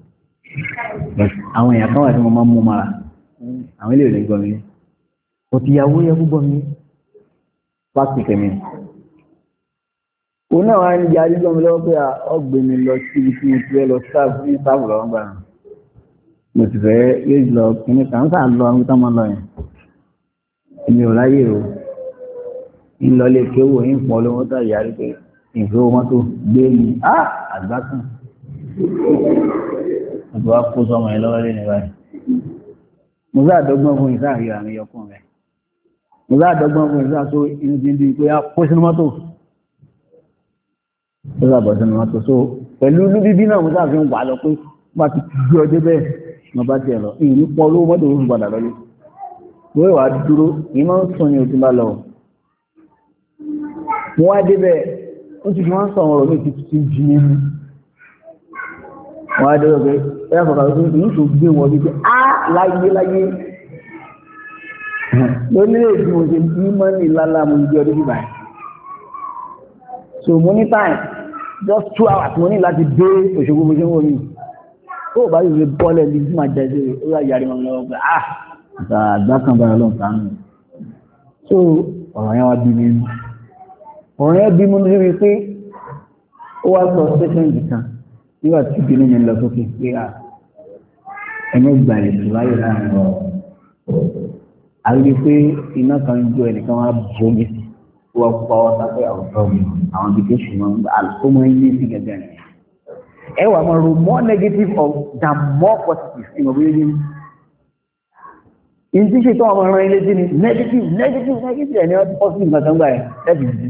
àwọn èèyàn kan wà tí mo máa ń mú mara àwọn ilé ìrìn gbọmí kò ti yàwó yẹ púpọ̀ mi pásítì mi òun náà wá ń jẹ adigbọmi lọ́wọ́ pé ọgbẹ́ mi lọ síbi tí mo ti fẹ́ lọ sáàbù ní sáàbù lọ́wọ́ gbà mo ti fẹ́ yéé lọ kíní kan sáà lọ àwọn tó máa lọ yẹn èmi ò ráyè o ìlọlé kéwò ń pọ̀ lówó tó yàrí pé ìfẹ́ mọ́tò gbé mi á àgbákan ọdún wa kó sọmọ ẹ lọ́wọ́ lé ní báyìí mo sá àdọ́gbọ́n fún ìsá àríyá mi yọkùn rẹ̀ mo sá àdọ́gbọ́n fún ìsá tó inú ti ń di pé á kó sínú mọ́tò ó sá bọ̀ sínú mọ́tò so pẹ̀lú inú bíbí náà mo sá fi ń wà lọ pé bá ti gbé ọdẹ bẹ́ẹ̀ mo bá tiẹ̀ lọ ìní pọ̀ lówó mọ́tò ó fi padà lọ lé mo wà dúró ìmọ̀ ń sùn ní o ti bá lọ mo wá débẹ̀ ó ti fi wọ́n sọ ọ̀rọ̀ mi ti ti jí nínú wọ́n á débẹ̀ pé ẹ̀yà kọ̀ọ̀kan tó ní tó gbé wọn wípé á láyé láyé lórílẹ̀ èdè mo ṣe ní mọ́nì lálá mo jẹ́ ọdún bíbá so mo ní time just two hours mo ní láti dé Òṣogbo mo ṣe ń wọ́n mi tó bá yìí lè bọ́lẹ̀ ní tí màá jẹ́ sí ó yà yàrí wọn lọ́wọ́ pé ah àgbà kan bára lọ́n sàánù so ọ̀rọ̀ yẹn wá bí mi ọ̀rọ̀ yẹn bí mi níbi pé ó wá sọ sẹ́sẹ̀ǹdì kan nígbà tí ìbínú mi lọ sókè pé à ẹni gbà ètò láyé láàrin ọ̀ àríwí pé iná kan ń jó ẹnìkan wá bómi sí wọ́n pa ọ́ sáfẹ́ àwùjọ mi àwọn ibi tó ṣùgbọ́n àlùkò máa ń yé sí gẹ́gẹ́ ni ẹ wà máa ro more negative of than more positive ìmọ̀ bí yé ní tí ṣe tó ọmọ ọ̀rọ̀ ilé sí ni negative negative negative ẹni ọdún positive nǹkan gbà ẹ̀ ẹ̀bì jù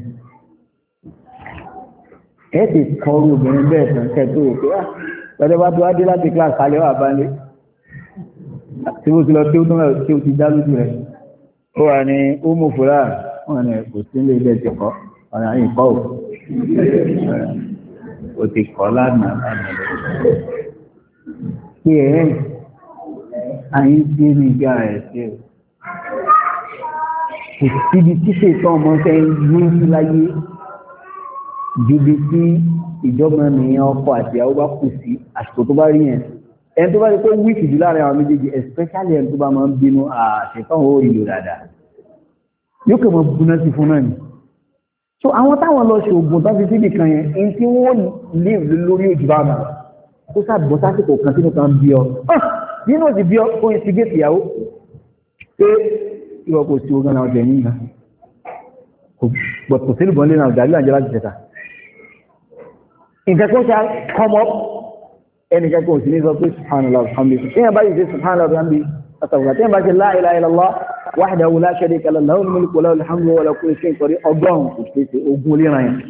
ẹ̀ ti kọrù obìnrin bẹ́ẹ̀ tán kẹ́ tó rò pé ah pẹ̀lú bá tó wá dé láti class kalẹ̀ wà bá lé tí ó ti lọ tí ó tó mẹ́rin tí ó ti dá lójú rẹ̀ ó wà ní ó mú fúra wọn ni kò sí ilé ilé ti kọ́ ọ̀nà ìkọ́ ò ó ti kọ́ lánàá lánàá pé ẹ̀ àyí tí ní ìgbà ẹ̀ sí ẹ̀ kò síbi tí ṣètò ọmọ fẹ́ gbé sí láyé jùbi tí ìjọba ènìyàn ọkọ àti ìyàwó bá kù sí àsìkò tó bá rí yẹn ẹni tó bá rí pé wíìkì jù láàrin àwọn méjèèjì especially ẹni tó bá máa ń bínú àṣetán ó rí lò dáadáa yóò kẹ́ mọ́ búná sí fún náà ni so àwọn táwọn lọ ṣe ògùn tó fi síbì kan yẹn èyí tí wọ́n lè lórí òjò bá mọ̀ kó sábọ̀ sásìkò kan sínú kan bí ọ nínú òsì bí ọ kó instigate ìyàwó pé ìwọ kò sí ogun náà jẹ nígbà kò sí ìbọn lé náà gàdúrà jẹ láti tẹ̀ta nǹkan tó ṣe come up ẹnìkan kò sí ní sọ pé subhanallah alhamdulillah tí wọ́n bá yìí ṣe subhanallah alhamdulillah àtàwọn tí wọ́n bá ṣe la ilaha illallah wahdahu la sharika lahu lahul mulku wa lahul hamdu wa lahu kulli shay'in qadir ọgọ́rùn kò ṣe ṣe ogun líran yẹn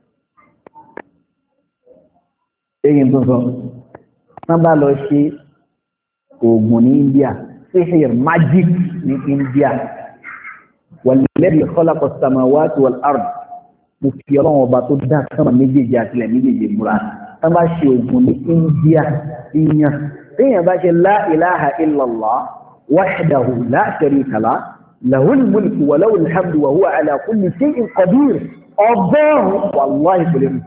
èyí tó sọ wọ́n bá lọ ṣe oògùn ní India sihir magic ní India walladhi khalaqa as-samawati wal ard mo fi ọlọ́run ọba tó dá sánmà méjèèjì àtìlẹ̀ méjèèjì múra tán bá ṣe oògùn ní India ìyàn téèyàn bá ṣe la ilaha illallah wahdahu la sharika lahu lahul mulku wa lahul hamdu wa huwa ala kulli shay'in qadir ọgọ́rùn wàláhì kò lè mú.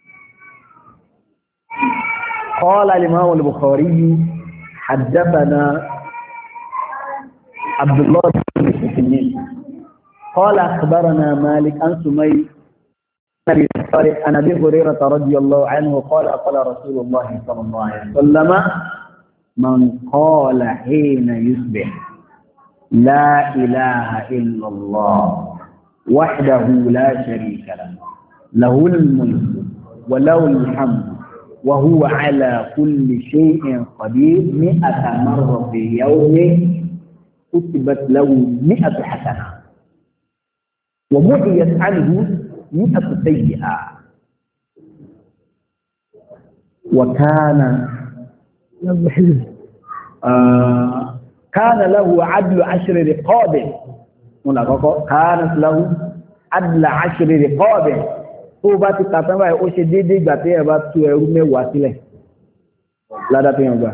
qala al-imam al-Bukhari حدثنا عبد الله بن مسلم قال أخبرنا مالك عن سمي عن أبي هريرة رضي الله عنه قال قال رسول الله صلى الله عليه وسلم من قال حين يصبح لا إله إلا الله وحده لا شريك له له الملك وله الحمد وهو على كل شيء قدير مئة مرة في يوم كتبت له مئة حسنة ومحيت عنه مئة سيئة وكان آه كان له عدل عشر رقاب كانت له عدل عشر رقاب tó bá ti kàtán báyìí ó ṣe déédéé ìgbà tí ẹ bá tú ẹrú mẹ́wàá sílẹ̀ ládá tó yàn gbà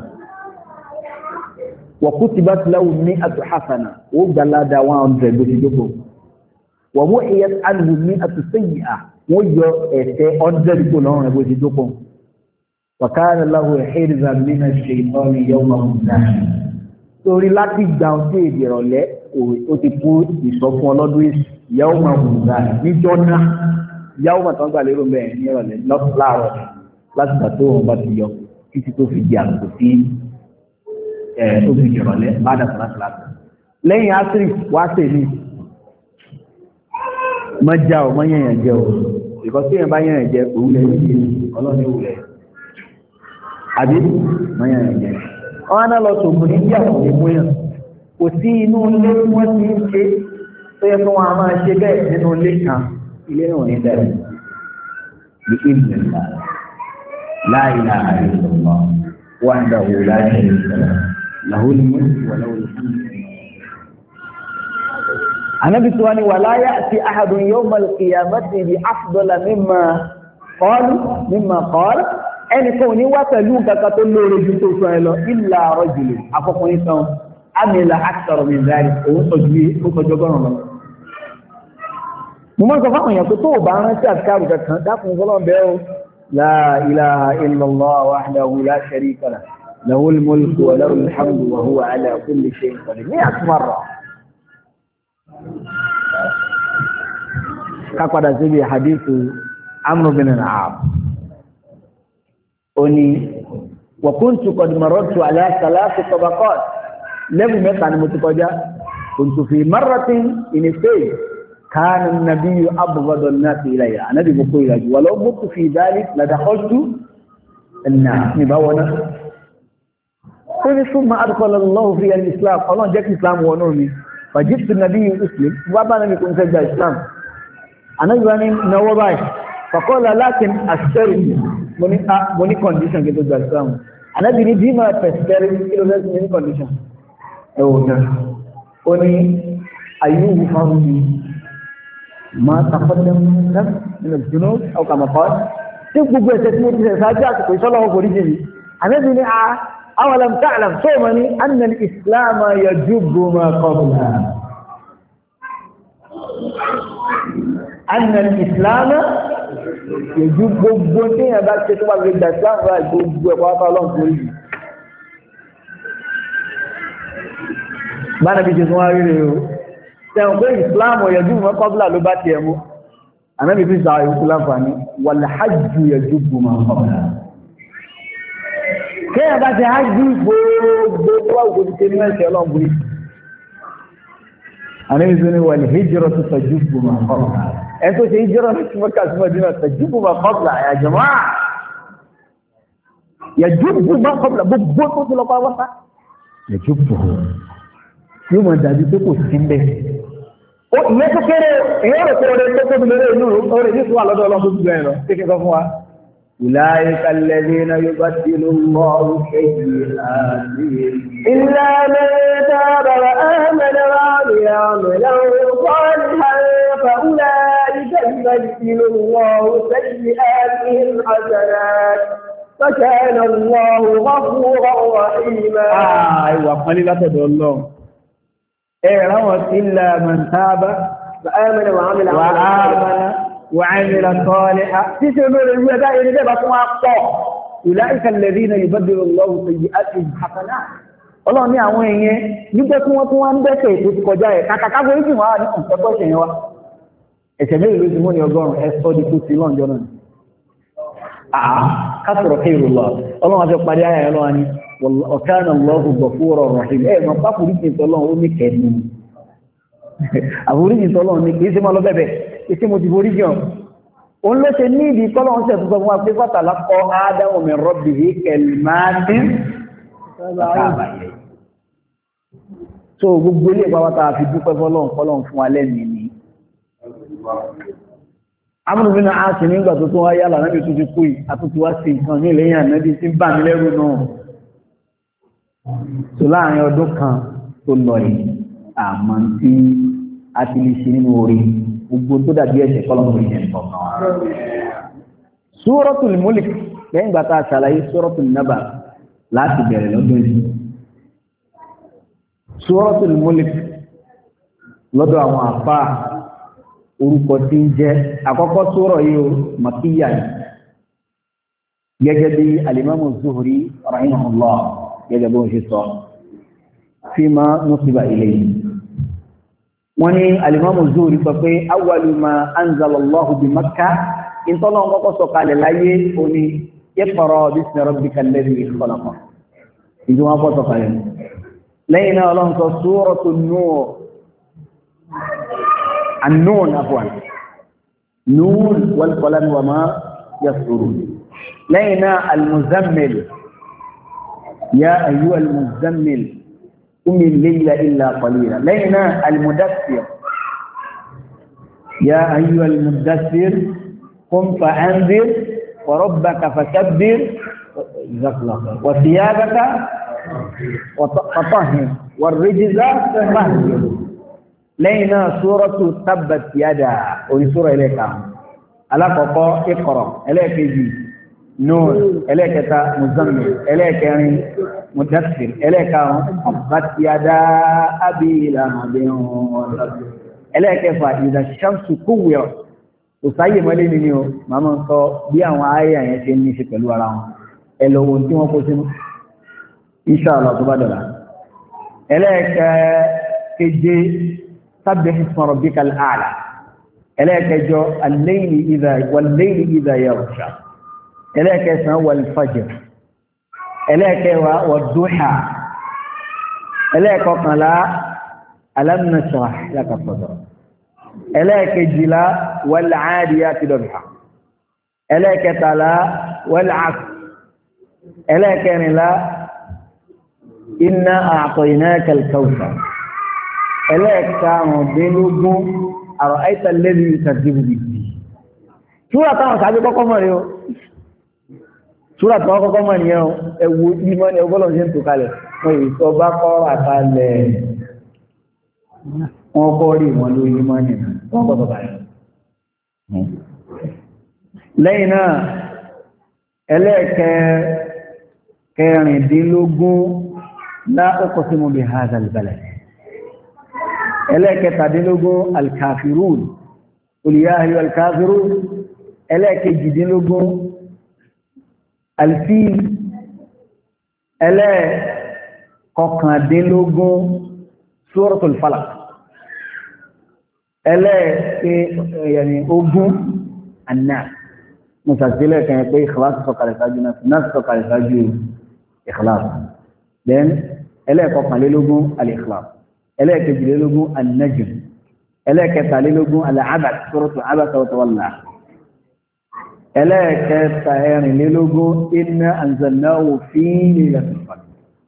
wa kutibat lahu mi'atu hasana ó gbà ládá one hundred bó ti jókòó wa muhiyat anhu mi'atu sayyi'a wọ́n yọ ẹ̀ṣẹ̀ hundred kó lọ́rùn rẹ̀ bó ti jókòó wa kana lahu hirzan mina shaytani yawmahum zahir torí láti gbà ń dé ìrọ̀lẹ́ ó ti kú ìsọfún ọlọ́dún yawmahum zahir níjọ́ náà yàwó màtí wọn gbà lérò bẹ́ẹ̀ ní ìrọ̀lẹ́ láàárọ̀ láti gbà tó wọn bá ti yọ títí tó fi di àgùkù sí ẹ tó fi di ìrọ̀lẹ́ bá dà sọ láti láti lẹ́yìn asiri wá sí èmi má já o má yẹ̀yàn jẹ o ìkọ́ sí yẹn bá yẹ̀yàn jẹ òun lẹ yìí ọlọ́ni òun lẹ àbí má yẹ̀yàn jẹ wọn á lọ sọ̀gbọ̀n ní ìyá òun mú yàn kò sí inú ilé tí wọ́n ti ń ṣe tó yẹ kí wọ́n á máa ṣe bẹ́ẹ̀ nínú ilé kan ilé náà ní dẹ̀rẹ̀ bí ìbìnlá la ilaha illallah wahdahu la sharika lahu lahul mulku wa lahul hamdu. Ànábì tí wọ́n ní wala ya'ti ahadun yawmal qiyamati bi afdala mimma qala mimma qala ẹnì kan ò ní wá pẹ̀lú kankan tó lóore ju tó sọ ẹ lọ illa rajulun afọkùnrin kan amila akthara min dhalik òun sọjú ọgọ́rùn-ún lọ. mo máa ń sọ fáwọn èèyàn pé tó o bá rántí àtikáàrù kankan dákun fọlọ́n bẹ́ẹ̀ o la ilaha illallah wahdahu la sharika lahu lahul mulku wa lahul hamdu wa huwa ala kulli shay'in qadir ní àtúmọ̀rọ̀ kápadà síbi hadithu Amr bin al-As ó ní wa kuntu qad marartu ala thalath tabaqat lẹ́bù mẹ́ta ni mo ti kọjá kuntu fi marratin in a stage kana an-nabiyyu abghadu an-nasi ilayya anabi mo ko ìrajù walaw mutu fi dhalik la dakhaltu an-nar ni ba wona ó ní summa adkhala Allahu fi al-islam Ọlọ́run jẹ́ kí islam wọnú mi fajitu an-nabiyyu muslim wa ba nabi kun fẹ́ gba islam anabi wa ni nawo báyìí faqala lakin ashtarit mo ní mo ní condition ke tó gba islam anabi ni bima tashtarit kilo ní condition ẹwọ̀n ó ní ayúwù fáwọn ní máa tàfọ́dẹ̀ mọ́sán nínú ìjúná ọkàmọ̀kọ́ tí gbogbo ẹ̀sẹ̀ tí ó ti sẹ̀ sáájú àsìkò ìṣọ́lọ́wọ́ kò rí jìnì àmẹ́bí ní a awalam ta'lam tó mọ́ ní annal islam yajubbu ma qabla annal islam yajubbu gbogbo tí yẹn bá ṣe tó wà lórí ìgbà islam rà gbogbo ẹ̀kọ́ ọlọ́run kò rí bára bí jẹ́ fún àrí rẹ̀ o tẹ́wọ̀n pé islam ọ̀yẹ̀jú mọ́ kọ́bílà ló bá ti ẹmú àmẹ́bí fi sàárì ìkú láǹfààní wal hajju yajubbu ma qabla kéèyàn bá ti hajjú gbogbo wà òkú ti tẹ́ ní ẹ̀sẹ̀ ọlọ́gbùrí àmẹ́bí fi ní wal hijratu tajubbu ma qabla ẹ tó ṣe hijira ní Mẹ́kà sí Mẹ́dínà tajubbu ma qabla ya jama'a yajubbu ma qabla gbogbo tó ti lọ pa wọ́ta yajubbu yóò mọ̀ dàbí pé kò sí mbẹ́. ó ìyẹn tó kéré ìyẹn rò pé ọ̀rẹ́ tó tóbi lórí inú ọ̀rẹ́ yìí tó wà lọ́dọ̀ ọlọ́run tó ti bẹ̀rẹ̀ lọ kéèké sọ fún wa. ulaika alladhina yubaddilu Allahu sayyi'atihim. illa man taba wa amana wa 'amila 'amalan salihan fa ulaika yubaddilu Allahu sayyi'atihim hasanat. فكان الله غفورا رحيما. آه أيوة قليلا تدولون إعرض إلا من تاب وآمن وعمل وآمن وعمل صالحا تسمى الولاء إذا بطوا أقطع أولئك الذين يبدل الله سيئاتهم حسنات Ọlọ́run ní àwọn èèyàn nígbẹ́ tí wọ́n tún wá ń dẹ́ṣẹ̀ tó ti kọjá ẹ̀ kàkàkà bó ìjì wọ́n á ní ọ̀pọ̀ ṣe yẹn wá ẹ̀ṣẹ̀ mẹ́rin ló ti mú ní ọgọ́rùn-ún ẹ̀sọ́ di kó sí lọ́njọ́ náà àà kásọ̀rọ̀ kéèrò lọ Ọlọ́run àti parí ayà ẹ̀ lọ́wọ́ ni ọ̀kánà lọ́hùn gbọ̀fúrọ̀ rọ̀hìm ẹ̀ mọ̀ pápùrìjì tọ́lọ́run ó ní kẹ́ẹ̀mù àforíjì tọ́lọ́run ní kìí sí mọ́ lọ bẹ̀bẹ̀ kìí sí mo ti foríjì ọ̀ òun ló ṣe ní ìdí tọ́lọ́run ṣẹ̀ tó sọ fún wa pé pátàlá kọ́ ádámù min rabbihi kalimatin so gbogbo ilé ìpapátá àfi dúpẹ́ fọ́lọ́run fọ́lọ́run fún wa lẹ́mìí ni amúnubínà á sì nígbà tó tó wáyé àlànábì tó ti kú yìí àtútù wá sí nǹkan ní ìlẹ́yìn ànábì tí ń bà mí lẹ́rù náà tó láàrin ọdún kan tó lọ yìí àmọ́ tí a ti lè ṣe nínú orí gbogbo tó dàbí ẹ̀ṣẹ̀ kọ́lọ́mù ìyẹn kọ̀ọ̀kan wa. Suratul Mulk lẹ́yìn ìgbà tá a ṣàlàyé Suratul Naba láti bẹ̀rẹ̀ lọ́dún yìí. Suratul Mulk lọ́dọ̀ àwọn àfáà orúkọ tí ń jẹ́ àkọ́kọ́ sura yìí Makkiyya gẹ́gẹ́ bí alimamu Zuhri rahimahullah gẹ́gẹ́ bó ń ṣe sọ fima nusiba ilayhi wọ́n ní alimamu Zuhri sọ pé awwalu ma anzalallahu bi Makkah ìtọ́lọ́ kọ́kọ́ sọ kalẹ̀ láyé oní iqra bismi rabbika alladhi khalaq ìdí wọn kọ́ sọ kalẹ̀ lẹ́yìn náà ọlọ́run sọ suratu Nur النون عفوا نون والقلم وما يسطرون لينا المزمل يا أيها المزمل قم الليل إلا قليلا لينا المدثر يا أيها المدثر قم فأنذر وربك فكبر وثيابك فطهر والرجز فاهجر lẹ́yìn náà sórọ́tù tabbat yada orísúrọ̀ ẹlẹ́ka alákọ̀ọ́kọ́ Iqra ẹlẹ́ẹ̀kejì Nur ẹlẹ́ẹ̀kẹta Muzammil ẹlẹ́ẹ̀kẹrin Mudaththir ẹlẹ́ẹ̀karùn tabbat yada abi lahabin ẹlẹ́ẹ̀kẹfà idha shamsu kuwwirat kò sáyè mọ́lẹ́ nínú o màmá ń sọ bí àwọn ayé yẹn ṣe ní ṣe pẹ̀lú ara wọn ẹlọ́wọ́ tí wọ́n kó sínú insha Allah tó bá dọ̀la ẹlẹ́ẹ̀kẹkeje sabbih isma rabbikal a'la ẹlẹ́ẹ̀kẹjọ al-layli idha wal-layli idha yaghsha ẹlẹ́ẹ̀kẹsàn wal-fajr ẹlẹ́ẹ̀kẹwàá wad-duha ẹlẹ́ẹ̀kọkànlá alam nashrah laka sadrak ẹlẹ́ẹ̀kejìlá wal-'adiyati dabha ẹlẹ́ẹ̀kẹtàlá wal-'asr ẹlẹ́ẹ̀kẹrìnlá inna a'tainaka al-kawthar ẹlẹ́ẹ̀karùndínlógún ara'ayta alladhi yukazzibu bid-din. Súrà táwọn sáájú kọ́kọ́ mọ̀ rí o súrà táwọn kọ́kọ́ mọ̀ nìyẹn o ẹ̀wù ìmọ̀ ni ọgọ́lọ́ ṣe ń tò kalẹ̀ wọ́n yìí sọ bá kọ́ àtàlẹ̀ wọ́n kọ́ rí wọn lórí ìmọ̀ nìyẹn wọ́n kọ́ sọ̀tà yẹn. lẹ́yìn náà ẹlẹ́ẹ̀kẹrìndínlógún la uqsimu bi hadha al-balad ẹlẹ́ẹ̀kẹtàdínlógún al-kafirun qul ya ayyuhal kafirun ẹlẹ́ẹ̀kejìdínlógún al-fil ẹlẹ́ẹ̀kọkàndínlógún suratul falaq ẹlẹ́ẹ̀kẹogún an-nas mùsàtílẹ̀ kan pé ikhlas sọ̀kalẹ̀ sáájú náà sọ̀kalẹ̀ sáájú ikhlas then ẹlẹ́ẹ̀kọkànlélógún al-ikhlas ẹlẹ́ẹ̀kejìlélógún an-najm ẹlẹ́ẹ̀kẹtàlélógún al-abasa suratu abasa wa tawalla ẹlẹ́ẹ̀kẹtàlélógún inna anzalnahu fi laylatil qadr.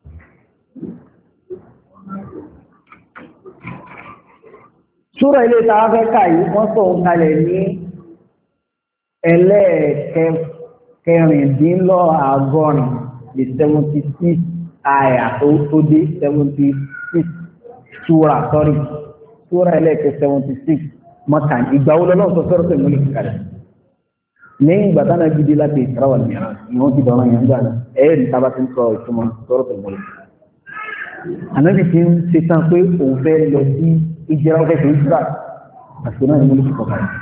súra ilé ìta afẹ́kà yìí wọ́n sọ kalẹ̀ ní ẹlẹ́ẹ̀kẹrìndínlọ́gọ́rin the seventy six aya tó dé seventy six súra sorry súra ẹlẹ́ẹ̀kẹ seventy six mọ́kàn ìgbà wo lọ́wọ́ sọ fẹ́rẹ́ pẹ̀lú ìlú kalẹ̀ lẹ́yìn ìgbà tánà gidi láti Isra wal Mi'raj ìwọ̀n ti dọ̀rọ̀ yẹn gbà ẹ̀ẹ́dì tábà ti ń sọ ìtumọ̀ sọ̀rọ̀ pẹ̀lú ìlú. ànábì ti ń ṣe tán pé òun fẹ́ lọ sí ìjẹ́ra ọ̀fẹ́ tó ń tura àti náà ní mo lè fi kọ̀ọ̀kan yẹn.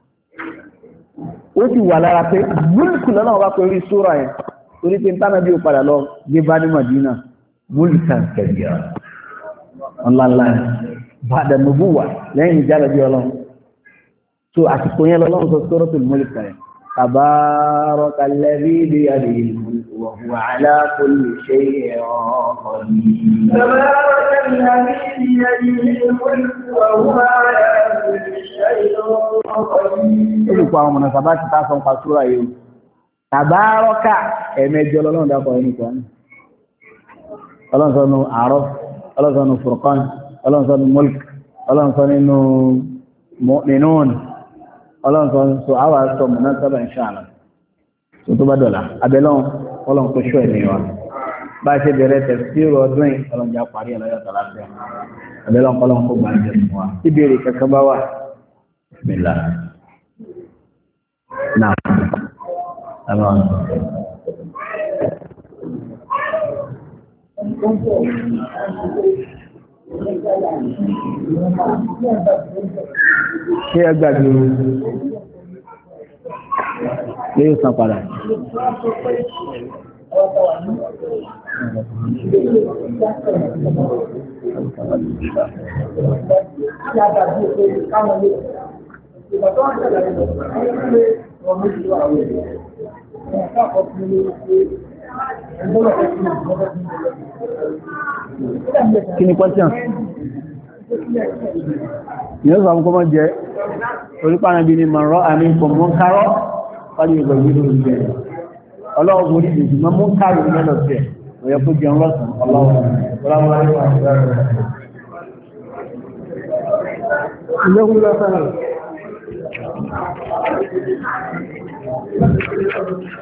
ó sì wà lára pé múlùkù lọ́nà wà pé orí súra yẹn torí pé tánà bí ó padà lọ gbé bá ní Madina múlùkà kẹ̀bíà ọ̀làlá bàdà nubuwa lẹ́yìn ìjára bí ọlọ́run tó àsìkò yẹn lọ́lọ́run sọ suratul mulk yẹn tabarakal ladhi biyadihil mulku wa huwa ala kulli shay'in qadir. tabarakal ladhi biyadihil mulku wa huwa ala kulli shay'in qadir. olùkọ́ àwọn ọmọ sábà ti tásán pa súra yìí tabaraka ẹ̀mẹjọ lọ́lọ́run dákọ̀ ẹni kan ọlọ́run sọ nù A'raf ọlọ́run sọ nù Furqan ọlọ́run sọ nù Mulk ọlọ́run sọ nínú Mu'minun ọlọ́run sọ sọ àwọn àṣọ mọ̀nà sábà inshallah tó tó bá dọ̀là abẹ́lọ́run ọlọ́run kò ṣọ́ ẹ̀mí wa bá a ṣe bẹ̀rẹ̀ tẹ̀síìrì ọdún yìí ọlọ́run jà parí ẹ̀ lọ́yọ̀ tọ́lá fẹ́ abẹ́lọ́run ọlọ́run kò gbà ń jẹ fún wa ìbéèrè kankan bá wà bismillah náà àwọn ṣé ẹ gbàgbé lè san padà kí ni question yóò sọ fún kọ́mọ́ jẹ́ orípàá bí ní mọ̀rọ̀ àmì ìfọ̀mọ́ kárọ́ pàdé ìgbẹ̀gbẹ̀ lórí jẹ́ ọlọ́wọ́ orí ìdìdì mọ́ mú kárò mẹ́lọ̀ tẹ̀ òyẹ kó jẹun lọ́sàn ọlọ́wọ́ ọlọ́wọ́